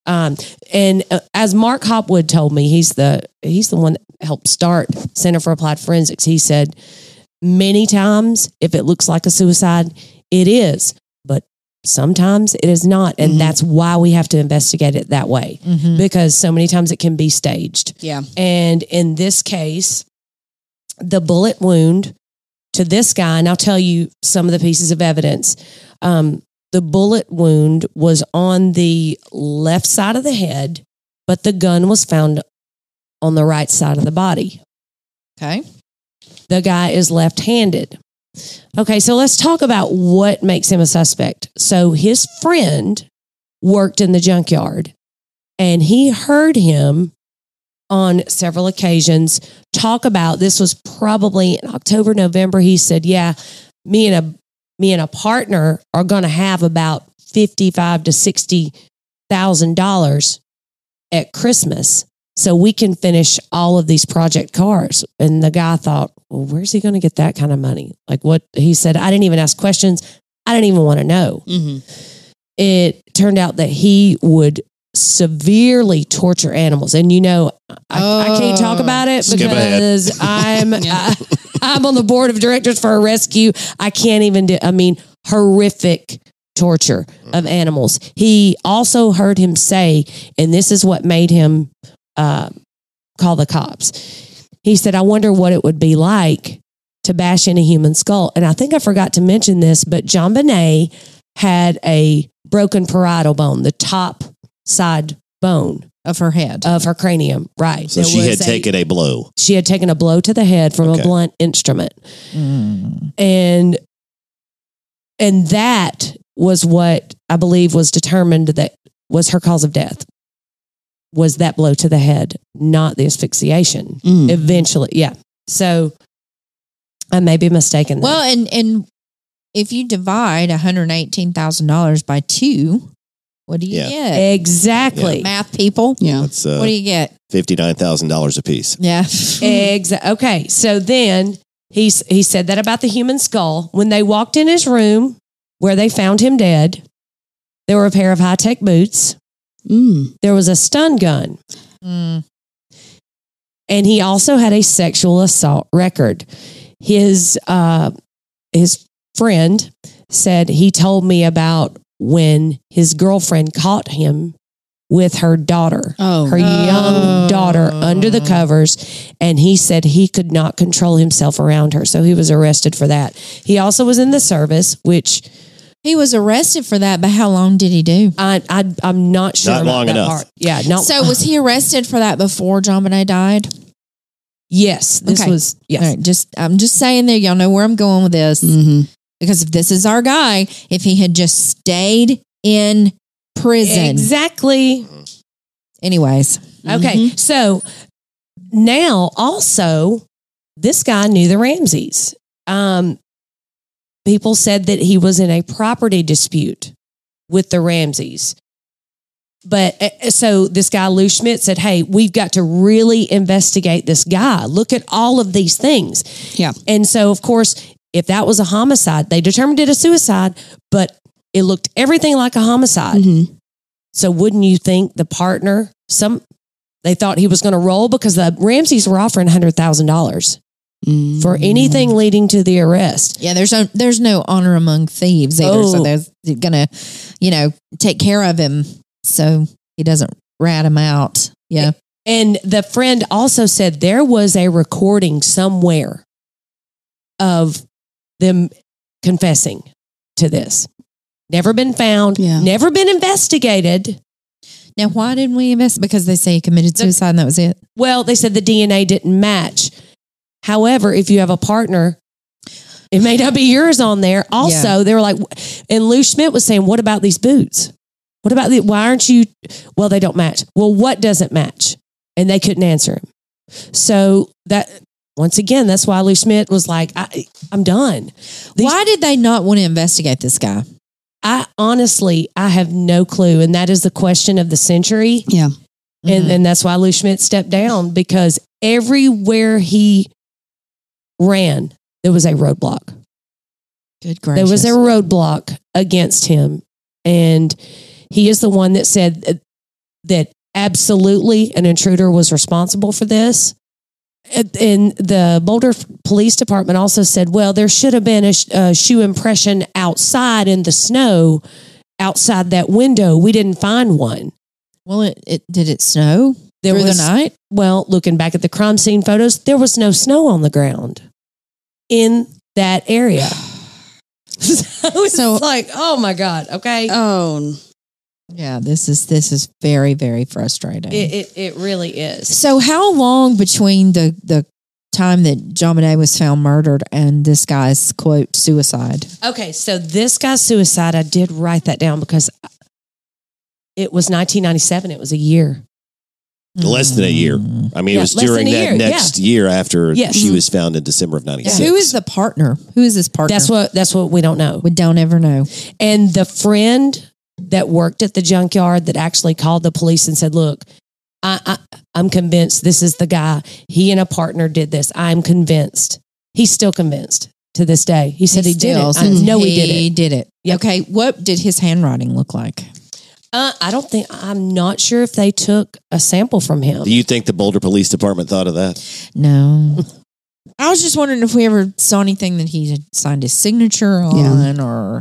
As Mark Hopwood told me, he's the one that helped start Center for Applied Forensics. He said many times, if it looks like a suicide, it is, but sometimes it is not, and that's why we have to investigate it that way, because so many times it can be staged. Yeah. And in this case, the bullet wound to this guy, and I'll tell you some of the pieces of evidence. The bullet wound was on the left side of the head, but the gun was found on the right side of the body. Okay. The guy is left-handed. Okay, so let's talk about what makes him a suspect. So his friend worked in the junkyard, and he heard him on several occasions talk about, this was probably in October, November. He said, yeah, me and a partner are going to have about $55,000 to $60,000 at Christmas, so we can finish all of these project cars. And the guy thought, well, where's he going to get that kind of money? Like what he said, I didn't even ask questions. I didn't even want to know. It turned out that he would severely torture animals. And I can't talk about it Skip ahead. because I'm on the board of directors for a rescue. I can't even horrific torture of animals. He also heard him say, and this is what made him call the cops. He said, I wonder what it would be like to bash in a human skull. And I think I forgot to mention this, but JonBenét had a broken parietal bone, the top side bone Of her head. of her cranium. Right. So she had taken a blow. She had taken a blow to the head from a blunt instrument. And that was what I believe was determined that was her cause of death, was that blow to the head, not the asphyxiation. Eventually, yeah. So I may be mistaken there. Well, and if you divide $118,000 by 2, what do you get? Exactly. Math people. Yeah. That's What do you get? $59,000 a piece. Yeah. Okay. So then he said that about the human skull. When they walked in his room where they found him dead, there were a pair of high-tech boots. There was a stun gun. And he also had a sexual assault record. His friend said he told me about when his girlfriend caught him with her daughter, her young daughter, under the covers, and he said he could not control himself around her, so he was arrested for that. He also was in the service, which He was arrested for that, but how long did he do? I'm not sure. Not about long that enough. part. Yeah, not. So was he arrested for that before JonBenét died? Yes, this Okay. was yes. All right, I'm just saying there, y'all know where I'm going with this. Because if this is our guy, if he had just stayed in prison. Exactly. Anyways. Okay, so now also this guy knew the Ramseys. People said that he was in a property dispute with the Ramseys. But so this guy, Lou Schmidt, said, hey, we've got to really investigate this guy. Look at all of these things. Yeah. And so, of course, if that was a homicide, they determined it a suicide, but it looked everything like a homicide. So wouldn't you think the partner, they thought he was going to roll, because the Ramseys were offering $100,000 for anything leading to the arrest. Yeah, there's no honor among thieves either. So they're gonna, take care of him so he doesn't rat him out. Yeah. And the friend also said there was a recording somewhere of them confessing to this. Never been found. Yeah. Never been investigated. Now, why didn't we invest? Because they say he committed suicide and that was it. Well, they said the DNA didn't match. However, if you have a partner, it may not be yours on there. Also, they were like, and Lou Schmidt was saying, what about these boots? What about why aren't you? Well, they don't match. Well, what doesn't match? And they couldn't answer him. So that, once again, that's why Lou Schmidt was like, I'm done. Why did they not want to investigate this guy? I have no clue. And that is the question of the century. Yeah. And that's why Lou Schmidt stepped down, because everywhere he ran, there was a roadblock. Good gracious. There was a roadblock against him. And he is the one that said that absolutely an intruder was responsible for this. And the Boulder Police Department also said, well, there should have been a shoe impression outside in the snow outside that window. We didn't find one. Well, did it snow There through was, the night? Well, looking back at the crime scene photos, there was no snow on the ground in that area. So it's like, oh my God. Okay. Oh, Yeah, this is very, very frustrating. It really is. So how long between the time that John Bonet was found murdered and this guy's, quote, suicide? Okay, so this guy's suicide, I did write that down because it was 1997. It was a year. Less than a year. I mean, it was less during than a that year, next year after Yes. she was found in December of 96. Who is the partner? Who is this partner? That's what we don't know. We don't ever know. And the friend that worked at the junkyard that actually called the police and said, look, I'm convinced this is the guy. He and a partner did this. I'm convinced. He's still convinced to this day. He said he did it. I know he did it. He did it. Yep. Okay, what did his handwriting look like? I'm not sure if they took a sample from him. Do you think the Boulder Police Department thought of that? No. I was just wondering if we ever saw anything that he had signed his signature on or,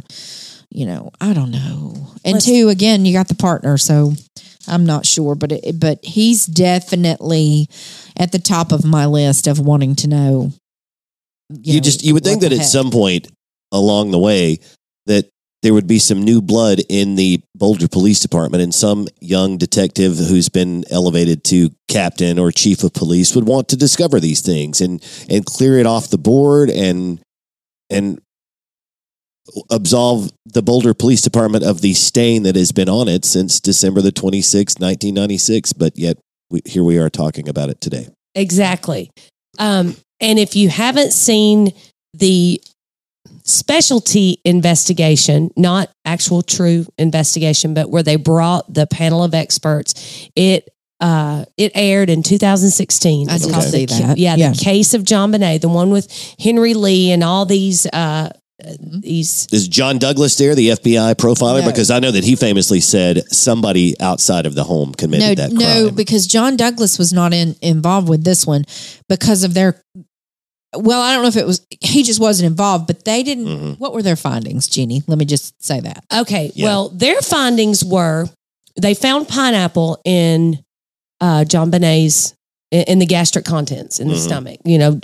I don't know. And two, again, you got the partner, so I'm not sure, but he's definitely at the top of my list of wanting to know. You would think that at some point along the way that there would be some new blood in the Boulder Police Department, and some young detective who's been elevated to captain or chief of police would want to discover these things and clear it off the board and absolve the Boulder Police Department of the stain that has been on it since December the 26th, 1996. But yet here we are talking about it today. Exactly. And if you haven't seen the specialty investigation, not actual true investigation, but where they brought the panel of experts, it aired in 2016. I did It's called see that. The case of John Bonet, the one with Henry Lee and all these. Is John Douglas there, the FBI profiler? No. Because I know that he famously said somebody outside of the home committed that crime. No, because John Douglas was not involved with this one because of their. Well, I don't know if it was, he just wasn't involved, but they didn't. What were their findings, Jeannie? Let me just say that. Okay. Yeah. Well, their findings were they found pineapple in John Bonet's, in the gastric contents in the stomach.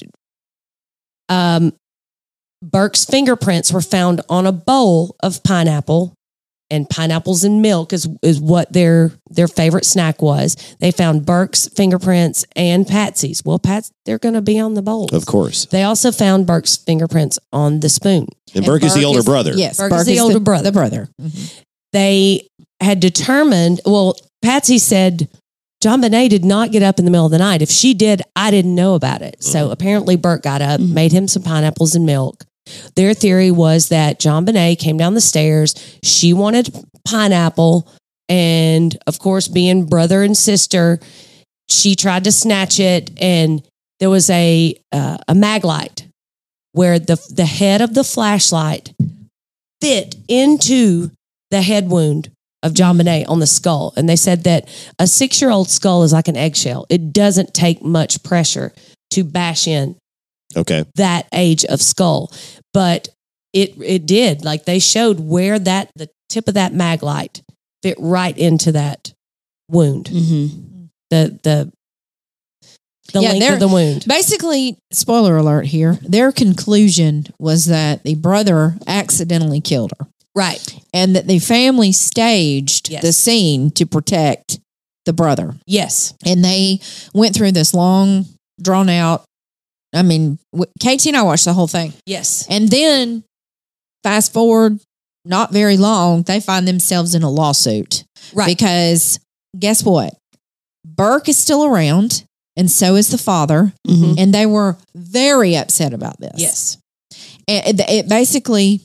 Burke's fingerprints were found on a bowl of pineapple, and pineapples and milk is what their favorite snack was. They found Burke's fingerprints and Patsy's. Well, they're going to be on the bowl. Of course. They also found Burke's fingerprints on the spoon. And Burke is the older brother. Yes, Burke is the older brother. The brother. They had determined, Patsy said, John Bonet did not get up in the middle of the night. If she did, I didn't know about it. So apparently Burke got up, made him some pineapples and milk. Their theory was that John Bonet came down the stairs. She wanted pineapple. And of course, being brother and sister, she tried to snatch it. And there was a mag light where the head of the flashlight fit into the head wound of John Bonet on the skull. And they said that a 6-year-old skull is like an eggshell. It doesn't take much pressure to bash in that age of skull. But it did. Like they showed where the tip of that mag light fit right into that wound. The length of the wound. Basically, spoiler alert here, their conclusion was that the brother accidentally killed her. Right. and that the family staged Yes. the scene to protect the brother. Yes. And they went through this long, drawn out. I mean, Katie and I watched the whole thing. Yes. And then fast forward, not very long, they find themselves in a lawsuit. Right. Because guess what? Burke is still around, and so is the father. Mhm. And they were very upset about this. Yes. And it basically,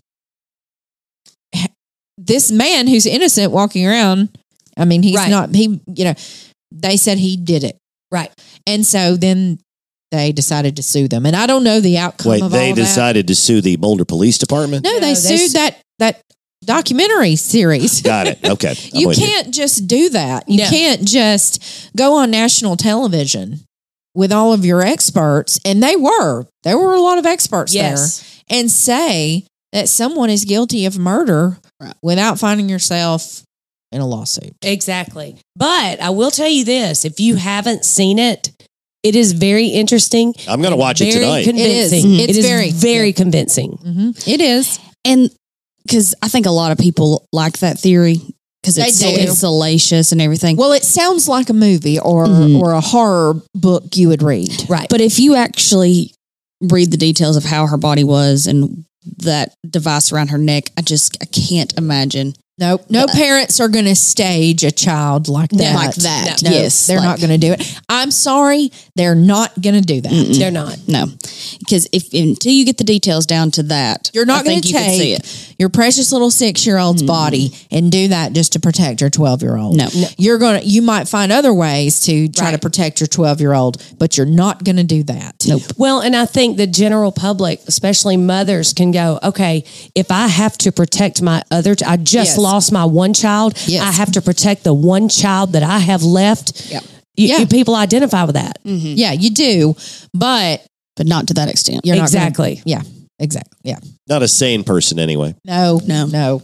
this man who's innocent walking around, I mean, he's Right. not, they said he did it. Right. And so then they decided to sue them. And I don't know the outcome Wait, of they all that. decided to sue the Boulder Police Department? No, No, they they sued s- that documentary series. Got it. Okay. I'm You with can't just do that. You No. can't just go on national television with all of your experts, and there were a lot of experts Yes. there, and say that someone is guilty of murder Right. without finding yourself in a lawsuit. Exactly. But I will tell you this, if you haven't seen it, it is very interesting. I'm going to watch it Very tonight. convincing. It is. It's It is very- very convincing. It is. And because I think a lot of people like that theory because They it's do. salacious and everything. Well, it sounds like a movie or a horror book you would read. Right. But if you actually read the details of how her body was and that device around her neck, I can't imagine. No parents are going to stage a child like that. Like that. No, Yes, they're like- not going to do it. I'm sorry, they're not going to do that. they're not. No, because until you get the details down to that, You're not I going think to you could see take it. your precious little 6-year-old's body and do that just to protect your 12-year-old. No. You might find other ways to try to Right. protect your 12-year-old, but you're not going to do that. Nope. Well, and I think the general public, especially mothers, can go, okay, if I have to protect my I just Yes. lost my one child, Yes. I have to protect the one child that I have left. Yep. Yeah. You people identify with that. Yeah, you do, but But not to that extent. you're not Exactly. Gonna, yeah, exactly. Yeah. Not a sane person, anyway. No.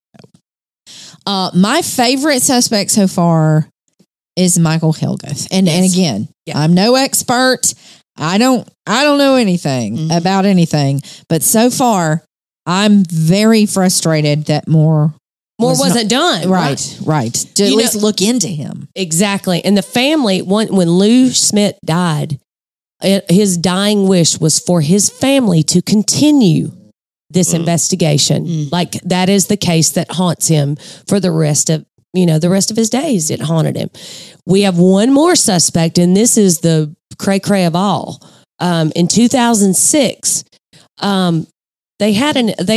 My favorite suspect so far is Michael Helgath. And Yes. again, Yeah. I'm no expert. I don't know anything about anything, but so far I'm very frustrated that more was wasn't done. right. To at You least know- look into him. Exactly. And the family, when Lou Smith died, his dying wish was for his family to continue this investigation. Like that is the case that haunts him for the rest of his days. It haunted him. We have one more suspect, and this is the cray cray of all. In 2006, they had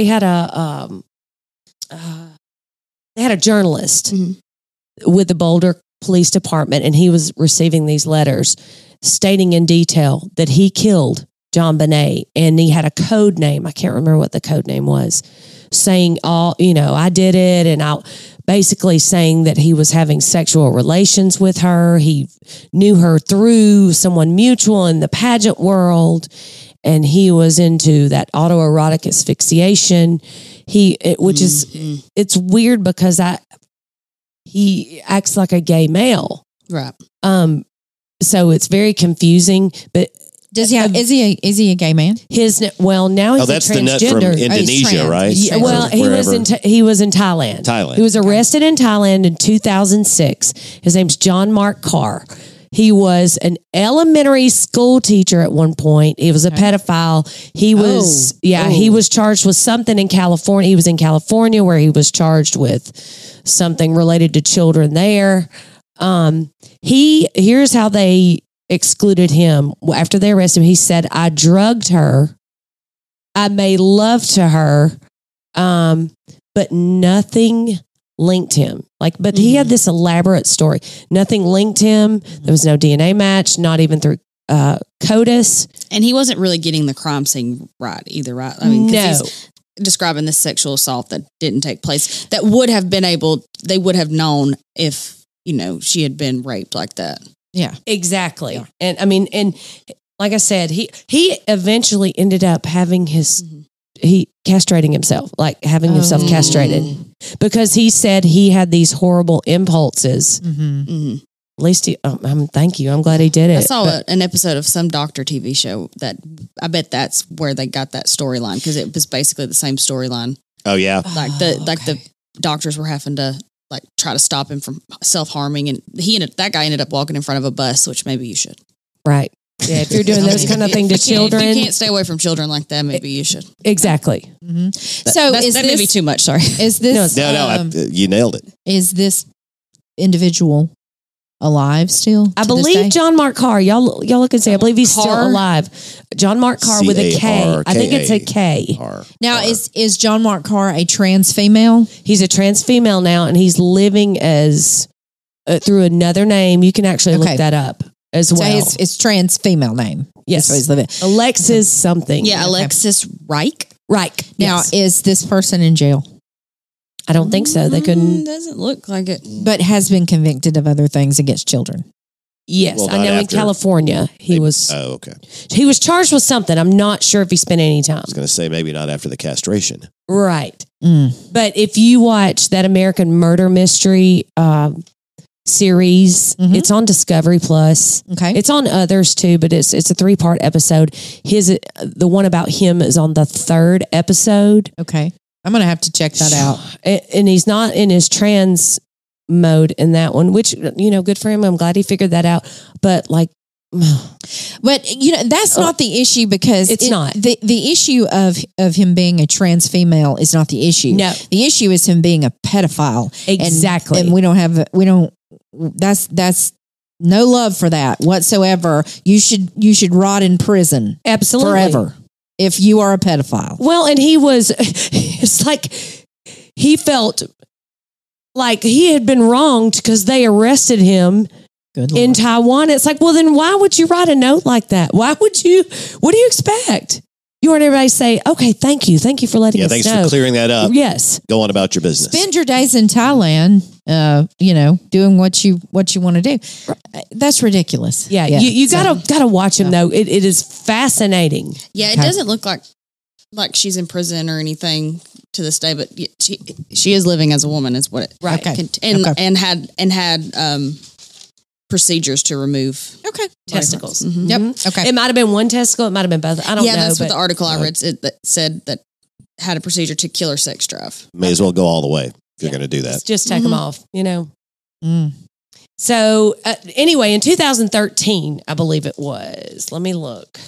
a journalist with the Boulder Police Department, and he was receiving these letters stating in detail that he killed John Bonet, and he had a code name. I can't remember what the code name was, saying I did it, and basically saying that he was having sexual relations with her. He knew her through someone mutual in the pageant world, and he was into that autoerotic asphyxiation. It's weird because he acts like a gay male. Right. So it's very confusing, but Does he have, is he a gay man? now he's That's a the nut from transgender. Indonesia, trans. right? Yeah, Or Well, he was wherever. he was in Thailand. Thailand. He was arrested in Thailand in 2006. His name's John Mark Carr. He was an elementary school teacher at one point. He was a pedophile. He was he was charged with something in California. He was in California where he was charged with something related to children there. Here's how they excluded him after they arrested him. He said, "I drugged her. I made love to her, but nothing linked him. But he had this elaborate story. Nothing linked him. There was no DNA match, not even through CODIS. And he wasn't really getting the crime scene right either, right? I mean, 'cause No. he's describing this sexual assault that didn't take place that would have they would have known if, she had been raped like that. Yeah. Exactly. Yeah. And I mean, and like I said, he eventually ended up having he castrating himself, like having himself castrated, because he said he had these horrible impulses. Mm-hmm. At least thank you. I'm glad he did it. I saw an episode of some doctor TV show that I bet that's where they got that storyline, because it was basically the same storyline. Oh yeah. The doctors were having to like try to stop him from self-harming, and that guy ended up walking in front of a bus, which maybe you should. Right. Yeah, if you're doing those kind of thing to children. If you can't stay away from children like that, maybe you should. Exactly. So that may be too much. Sorry. Is this You nailed it. is this individual alive still? I to this day? believe John Mark Carr. Y'all look and say. I believe he's still Carr? alive. John Mark Carr with a K. C-A-R-K-A. I think it's a K. Now is John Mark Carr a trans female? He's a trans female now, and he's living as through another name. You can actually look that up as So well. it's trans female name. Yes. That's what he's living. Alexis something. Yeah, Alexis Reich. Right. Now Yes. is this person in jail? I don't think so. They couldn't. Doesn't look like it. But has been convicted of other things against children. Yes, Well, I not know in after California he was Oh, okay. I he was charged with something. I'm not sure if he spent any time. was going to say maybe not after the castration. Right. Mm. But if you watch that American Murder Mystery series, Mhm. it's on Discovery Plus. Okay. It's on others too, but it's a 3-part episode. The one about him is on the 3rd episode, Okay. I'm going to have to check that out. and he's not in his trans mode in that one, which good for him. I'm glad he figured that out. But like, But that's not the issue because It's not. the issue of him being a trans female is not the issue. No. The issue is him being a pedophile. Exactly. And that's no love for that whatsoever. You should rot in prison absolutely forever if you are a pedophile. Well, and it's like he felt like he had been wronged because they arrested him Good in Lord. Taiwan. It's like, well, then why would you write a note like that? What do you expect? You want everybody to say, okay, thank you for letting Yeah, us thanks know. for clearing that up. Yes. Go on about your business. Spend your days in Thailand, doing what you want to do. That's ridiculous. Yeah. You gotta watch him though. It is fascinating. Yeah, it Okay. doesn't look like she's in prison or anything to this day, but she is living as a woman, is what it Right. Okay. and had procedures to remove Okay. Testicles. Mhm. Yep. Mhm. Okay. It might have been one testicle. It might have been both. I don't know. that's what the but article I read that said that had a procedure to kill her sex drive. May as well go all the way if you're going to do that. just take them off, Mm. So anyway, in 2013, I believe it was. Let me look.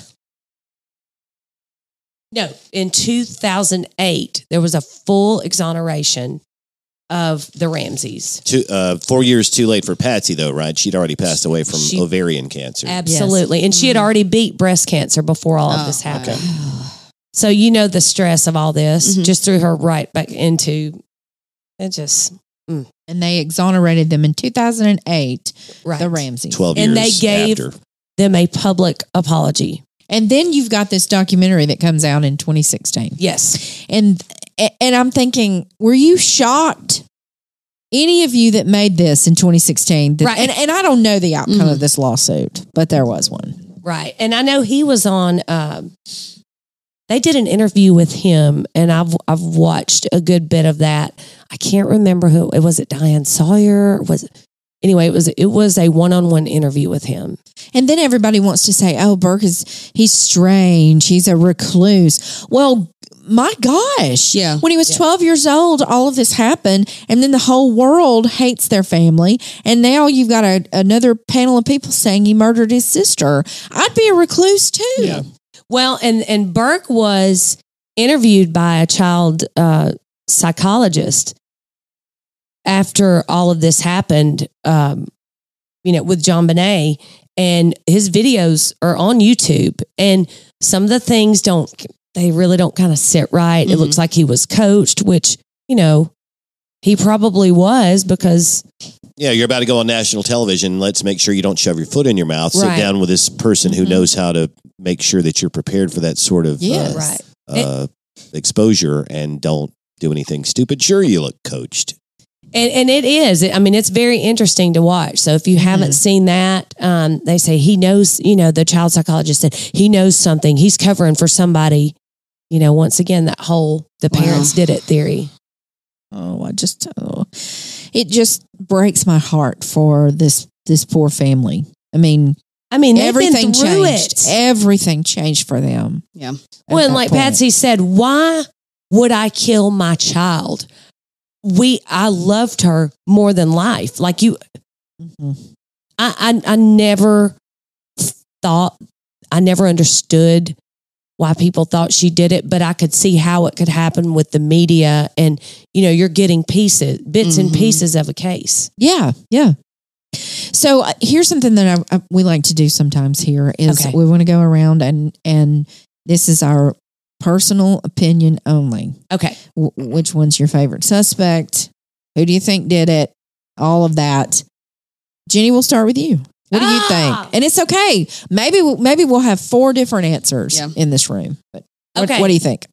No, in 2008, there was a full exoneration of the Ramseys. 4 years too late for Patsy, though, right? She'd already passed away from She- ovarian cancer. Absolutely. And she had already beat breast cancer before all of this happened. So the stress of all this Mhm. just threw her right back into it. Just And they exonerated them in 2008, right. the Ramseys. 12 And years they gave after. them a public apology. And then you've got this documentary that comes out in 2016. Yes. And I'm thinking, were you shocked? Any of you that made this in 2016? Right. And I don't know the outcome Mhm. of this lawsuit, but there was one. Right. And I know he was on they did an interview with him, and I've watched a good bit of that. I can't remember who it was. It Diane Sawyer? Anyway, it was a one-on-one interview with him. And then everybody wants to say, oh, Burke he's strange. He's a recluse. Well, my gosh. Yeah. When he was 12 years old, all of this happened. And then the whole world hates their family. And now you've got another panel of people saying he murdered his sister. I'd be a recluse too. Yeah. Well, and Burke was interviewed by a child psychologist after all of this happened, with John Bonet, and his videos are on YouTube. And some of the things they really don't kind of sit right. It looks like he was coached, which, he probably was because Yeah, you're about to go on national television. Let's make sure you don't shove your foot in your mouth. Sit Right. down with this person who knows how to make sure that you're prepared for that sort of Yes. right. exposure and don't do anything stupid. Sure, you look coached. And it is. It's very interesting to watch. So if you haven't seen that, they say he knows, the child psychologist said he knows something. He's covering for somebody, once again, that whole the parents did it theory. Oh, it just breaks my heart for this poor family. I mean, They've everything been through changed. it. Everything changed for them. Yeah. at Well, and that like point. Patsy said, why would I kill my child? I loved her more than life. Like you, I never thought, I never understood why people thought she did it, but I could see how it could happen with the media, and you're getting bits and pieces of a case. Yeah. So here's something that we like to do sometimes here is we want to go around and this is our personal opinion only. Okay. Which one's your favorite suspect? Who do you think did it? All of that. Jenny, we'll start with you. What do you think? And it's okay. Maybe we'll have 4 different answers in this room. But what do you think?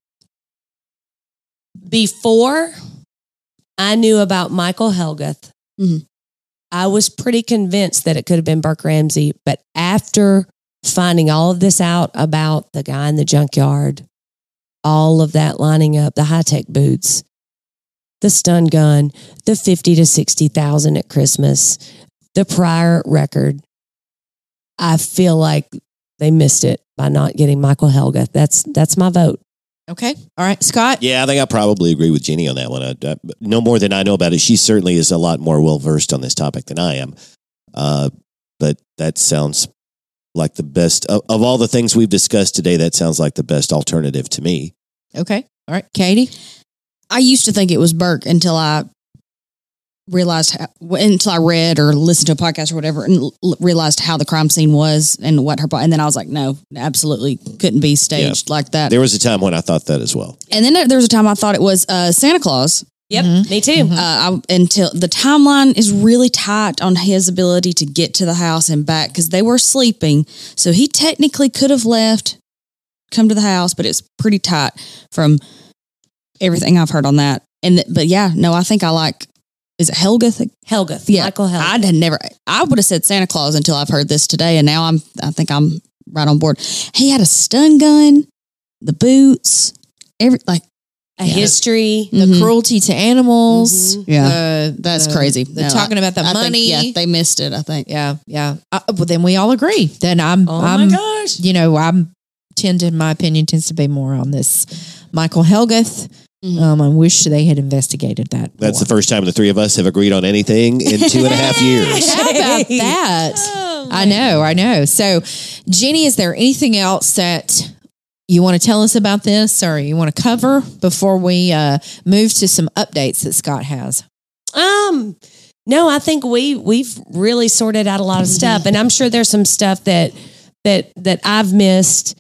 Before I knew about Michael Helgath, I was pretty convinced that it could have been Burke Ramsey. But after finding all of this out about the guy in the junkyard, all of that lining up, the high-tech boots, the stun gun, the 50 to 60,000 at Christmas, the prior record, I feel like they missed it by not getting Michael Helgath. That's my vote. Okay. All right. Scott? Yeah, I think I probably agree with Jeannie on that one. No more than I know about it. She certainly is a lot more well-versed on this topic than I am. But that sounds like the best. Of all the things we've discussed today, that sounds like the best alternative to me. Okay. All right. Katie? I used to think it was Burke until I realized, until I read or listened to a podcast or whatever, and realized how the crime scene was and what her, and then I was like, no, absolutely couldn't be staged like that. There was a time when I thought that as well. And then there was a time I thought it was Santa Claus. Yep, me too. Until the timeline is really tight on his ability to get to the house and back because they were sleeping. So he technically could have left, come to the house, but it's pretty tight from everything I've heard on that. But yeah, no, I think I like. Is it Helgath? Helgath. Yeah. Michael Helgath. I would have said Santa Claus until I've heard this today. And now I think I'm right on board. He had a stun gun, the boots, history, the cruelty to animals. Yeah. That's crazy. Talking about the money. Think, they missed it, I think. Yeah. Well, then we all agree. Then my gosh. My opinion tends to be more on this Michael Helgath. I wish they had investigated that. That's the first time the three of us have agreed on anything in 2.5 years. How about that? I know. So, Jenny, is there anything else that you want to tell us about this or you want to cover before we move to some updates that Scott has? No, I think we've really sorted out a lot of stuff, and I'm sure there's some stuff that I've missed.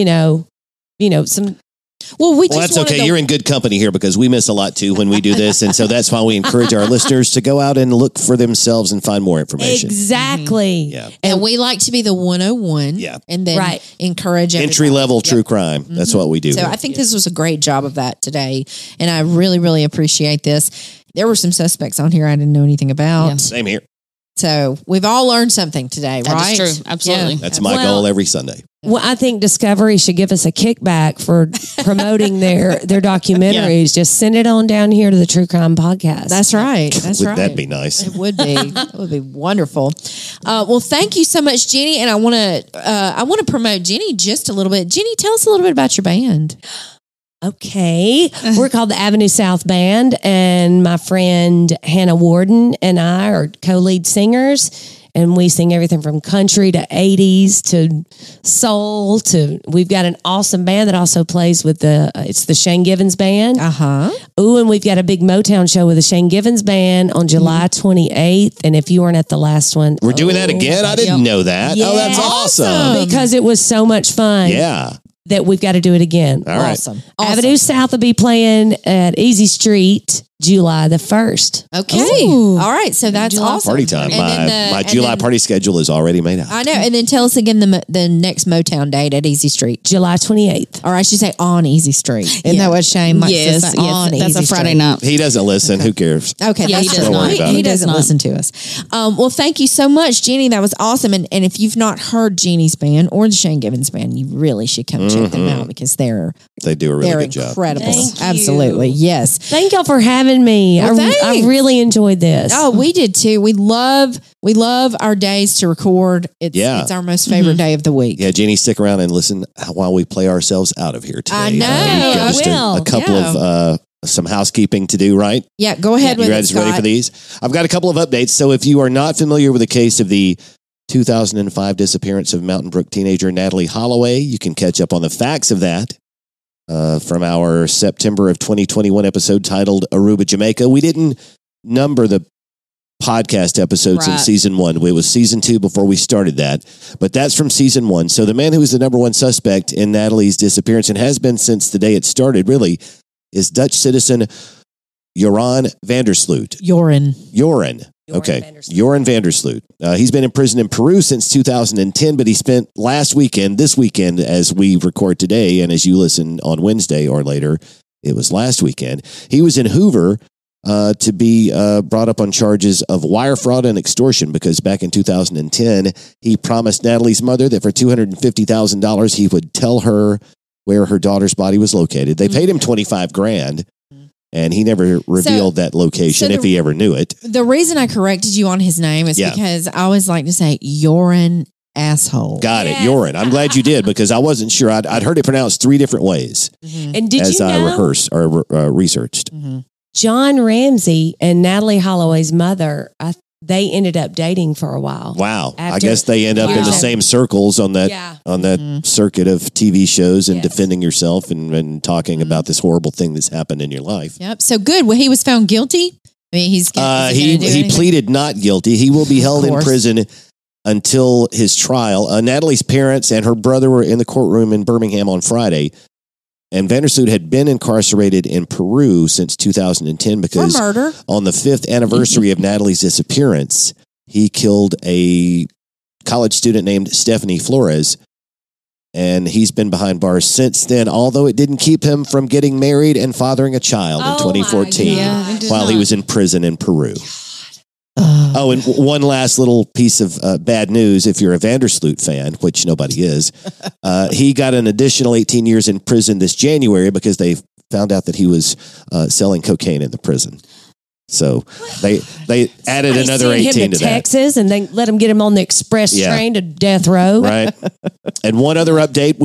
Some. Well, that's okay. You're in good company here because we miss a lot too when we do this. And so that's why we encourage our listeners to go out and look for themselves and find more information. Exactly. Yeah. And we like to be the 101. Yeah. And then encourage everybody. Entry level true crime. That's what we do. So I think this was a great job of that today. And I really, really appreciate this. There were some suspects on here I didn't know anything about. Yeah. Same here. So we've all learned something today, right? That's true. Absolutely. Yeah. That's my goal every Sunday. Well, I think Discovery should give us a kickback for promoting their documentaries. Just send it on down here to the True Crime Podcast. That's right. Would that be nice? It would be. That would be wonderful. Well, thank you so much, Jenny. And I want to promote Jenny just a little bit. Jenny, tell us a little bit about your band. Okay. We're called the Avenue South Band, and my friend Hannah Warden and I are co-lead singers. And we sing everything from country to 80s to soul to, we've got an awesome band that also plays with it's the Shane Givens Band. Ooh, and we've got a big Motown show with the Shane Givens Band on July 28th. And if you weren't at the last one. We're doing that again? I didn't know that. Yeah. Oh, that's awesome. Because it was so much fun. Yeah. That we've got to do it again. All right. Awesome. Avenue South will be playing at Easy Street July the 1st. Okay. Ooh. All right. So that's awesome. Party time. And My July party schedule is already made out. I know. And then tell us again the next Motown date at Easy Street. July 28th. Or I should say on Easy Street. Isn't that what Shane likes to say? On that's Easy a Friday Street. night. He doesn't listen. Who cares? Okay, Yeah, that's he does true. not. He doesn't not. listen to us. Well, thank you so much, Jeannie. That was awesome. And if you've not heard Jeannie's band or the Shane Givens Band, you really should come check them out because they're They do a really They're good job. incredible. Thank you. Absolutely. Yes. Thank y'all for having me. Well, I thanks. really enjoyed this. Oh, we did too. We love our days to record. It's our most favorite day of the week. Yeah, Jeannie, stick around and listen while we play ourselves out of here today. I know. We've got I just will. a couple of some housekeeping to do, right? Yeah, go ahead with You it, guys ready Scott. for these? I've got a couple of updates. So if you are not familiar with the case of the 2005 disappearance of Mountain Brook teenager Natalie Holloway, you can catch up on the facts of that from our September of 2021 episode titled Aruba, Jamaica. We didn't number the podcast episodes in Right. season 1. It was season 2 before we started that, but that's from season 1. So the man who was the number one suspect in Natalie's disappearance and has been since the day it started, really, is Dutch citizen Joran Vandersloot. Joran. Joran. Okay. Joran Vandersloot. He's been in prison in Peru since 2010, but he spent this weekend, as we record today, and as you listen on Wednesday or later, it was last weekend. He was in Hoover to be brought up on charges of wire fraud and extortion because back in 2010, he promised Natalie's mother that for $250,000, he would tell her where her daughter's body was located. They paid him $25,000. And he never revealed that location, if he ever knew it. The reason I corrected you on his name is because I always like to say Joran asshole. Got it, Joran. I'm glad you did because I wasn't sure. I'd heard it pronounced 3 different ways And did as you I know rehearsed or researched. John Ramsey and Natalie Holloway's mother, they ended up dating for a while. Wow. I After- guess they end up in the same circles on that Yeah. circuit of TV shows and Yes. defending yourself and talking about this horrible thing that's happened in your life. Yep. So good. Well, he was found guilty. I mean, is he gonna do He anything? pleaded not guilty. He will be held in course. prison until his trial. Natalie's parents and her brother were in the courtroom in Birmingham on Friday. And Vandersloot had been incarcerated in Peru since 2010 for because murder. on the 5th anniversary of Natalie's disappearance, he killed a college student named Stephanie Flores. And he's been behind bars since then, although it didn't keep him from getting married and fathering a child in Oh, 2014 my God. it did while he not. was in prison in Peru. Oh, and one last little piece of bad news. If you're a Vandersloot fan, which nobody is, he got an additional 18 years in prison this January because they found out that he was selling cocaine in the prison. So they added They another sent 18 him to to that. Texas and they let him get him on the express Yeah. train to death row. Right. And one other update,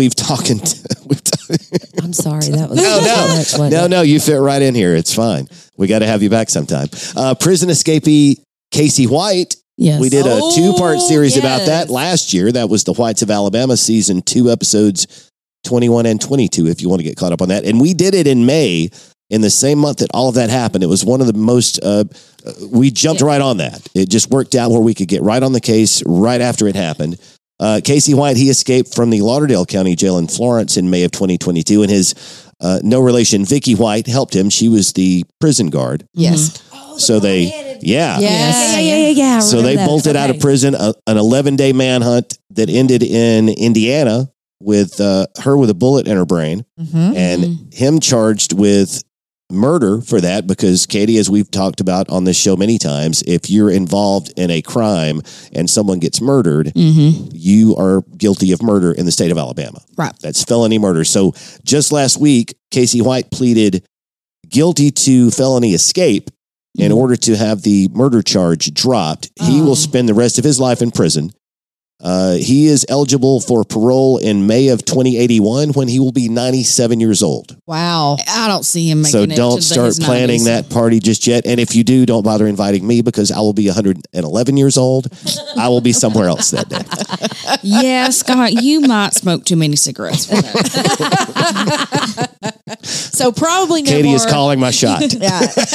I'm sorry, that was No, too no. much, wasn't it? No, you fit right in here. It's fine. We got to have you back sometime. Prison escapee Casey White. Yes. We did a Oh, 2-part series about yes. that last year. That was the Whites of Alabama season 2 episodes 21 and 22, if you want to get caught up on that. And we did it in May, in the same month that all of that happened. It was one of the most, we jumped right on that. It just worked out where we could get right on the case right after it happened. Casey White, he escaped from the Lauderdale County Jail in Florence in May of 2022, and his no relation Vicky White helped him. She was the prison guard. Yes. So they, yeah. Yes. Yeah. I So remember they that. bolted out of Okay. prison, an 11-day manhunt that ended in Indiana with her with a bullet in her brain Mhm. and him charged with murder for that because, Katie, as we've talked about on this show many times, if you're involved in a crime and someone gets murdered, you are guilty of murder in the state of Alabama. Right. That's felony murder. So just last week, Casey White pleaded guilty to felony escape in order to have the murder charge dropped. He will spend the rest of his life in prison. He is eligible for parole in May of 2081 when he will be 97 years old. Wow. I don't see him making So it don't to start his planning 90s. that party just yet. And if you do, don't bother inviting me because I will be 111 years old. I will be somewhere else that day. Yeah, Scott, you might smoke too many cigarettes for that. So probably no Katie more. is calling my shot. Yeah.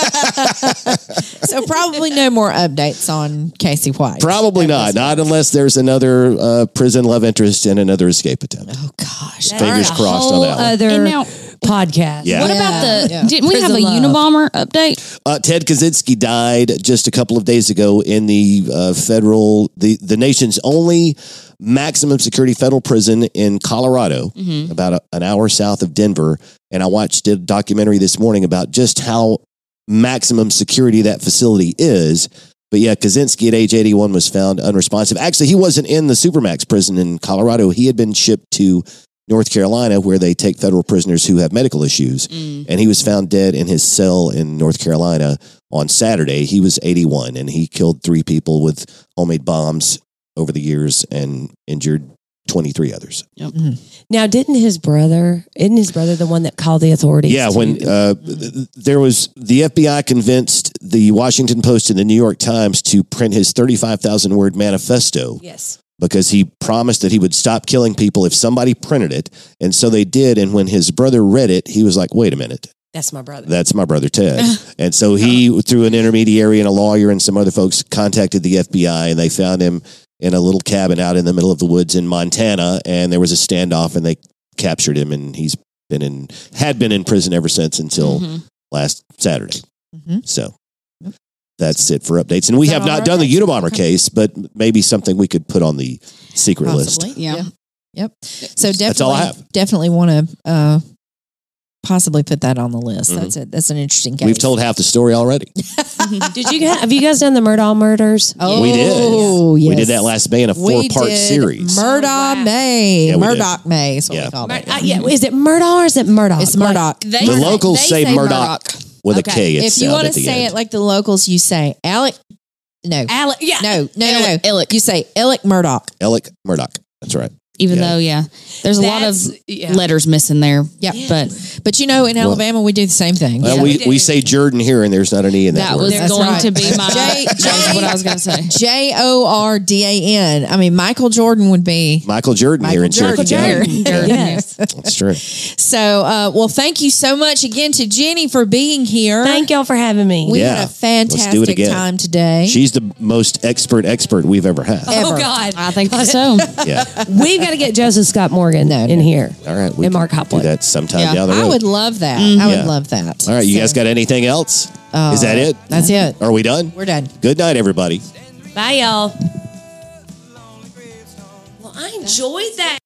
So probably no more updates on Casey White. Probably not. Not unless there's another prison love interest and another escape attempt. Oh gosh. Fingers That's a crossed on whole that one. Other And now, podcast. Yeah. what about the? Yeah. Didn't we have a Prison love. Unabomber update? Ted Kaczynski died just a couple of days ago in the the nation's only maximum security federal prison in Colorado, about an hour south of Denver. And I watched a documentary this morning about just how maximum security that facility is. But yeah, Kaczynski at age 81 was found unresponsive. Actually, he wasn't in the Supermax prison in Colorado. He had been shipped to North Carolina, where they take federal prisoners who have medical issues. And he was found dead in his cell in North Carolina on Saturday. He was 81, and he killed 3 people with homemade bombs over the years and injured 23 others. Now, isn't his brother the one that called the authorities? Yeah, when there was the FBI convinced the Washington Post and the New York Times to print his 35,000 word manifesto. Yes. Because he promised that he would stop killing people if somebody printed it. And so they did. And when his brother read it, he was like, wait a minute. That's my brother. That's my brother, Ted. And so he, through an intermediary and a lawyer and some other folks, contacted the FBI, and they found him in a little cabin out in the middle of the woods in Montana. And there was a standoff, and they captured him, and he's had been in prison ever since until last Saturday. So that's it for updates. And we have not done the Unabomber case, but maybe something we could put on the secret Possibly. list. Yeah. Yep. So That's all I have. definitely want to possibly put that on the list. That's it. That's an interesting case. We've told half the story already. Have you guys done the Murdaugh murders? Oh, We did. Yes. We did that last May in a 4-part series. Murdaugh May. Yeah, we did. Murdoch May is what Yeah. we call it. Is it Murdaugh or is it Murdoch? It's Murdoch. They The locals say Murdoch with Okay. a K. It's If you out want at to the say end. it like the locals, you say Alec. No. Alec. Yeah. No. Alec. You say Alec Murdoch. Alec Murdoch. That's right. Even Yeah. though, there's a lot of letters missing there. Yep. But in Alabama, we do the same thing. Well, we say Jordan here, and there's not an E in that that word. was That's going right. to be my. J- That was what I was going to say. Jordan. I mean, Michael Jordan would be. Michael Jordan here in Michael Cherokee Jordan. County. Yes. That's true. So, well, thank you so much again to Jenny for being here. Thank y'all for having me. We Yeah. had a Let's do it fantastic again. time today. She's the most expert we've ever had. Ever. Oh God. I think so. Yeah. We've got to get Joseph Scott Morgan in here. All right. We And can Mark do Hopwood. that sometime Yeah. down the road. I would love that. I Yeah. would love that. All right. You So, guys got anything else? Is that it? That's it. Are we done? We're done. Good night, everybody. Bye, y'all. Well, I enjoyed that.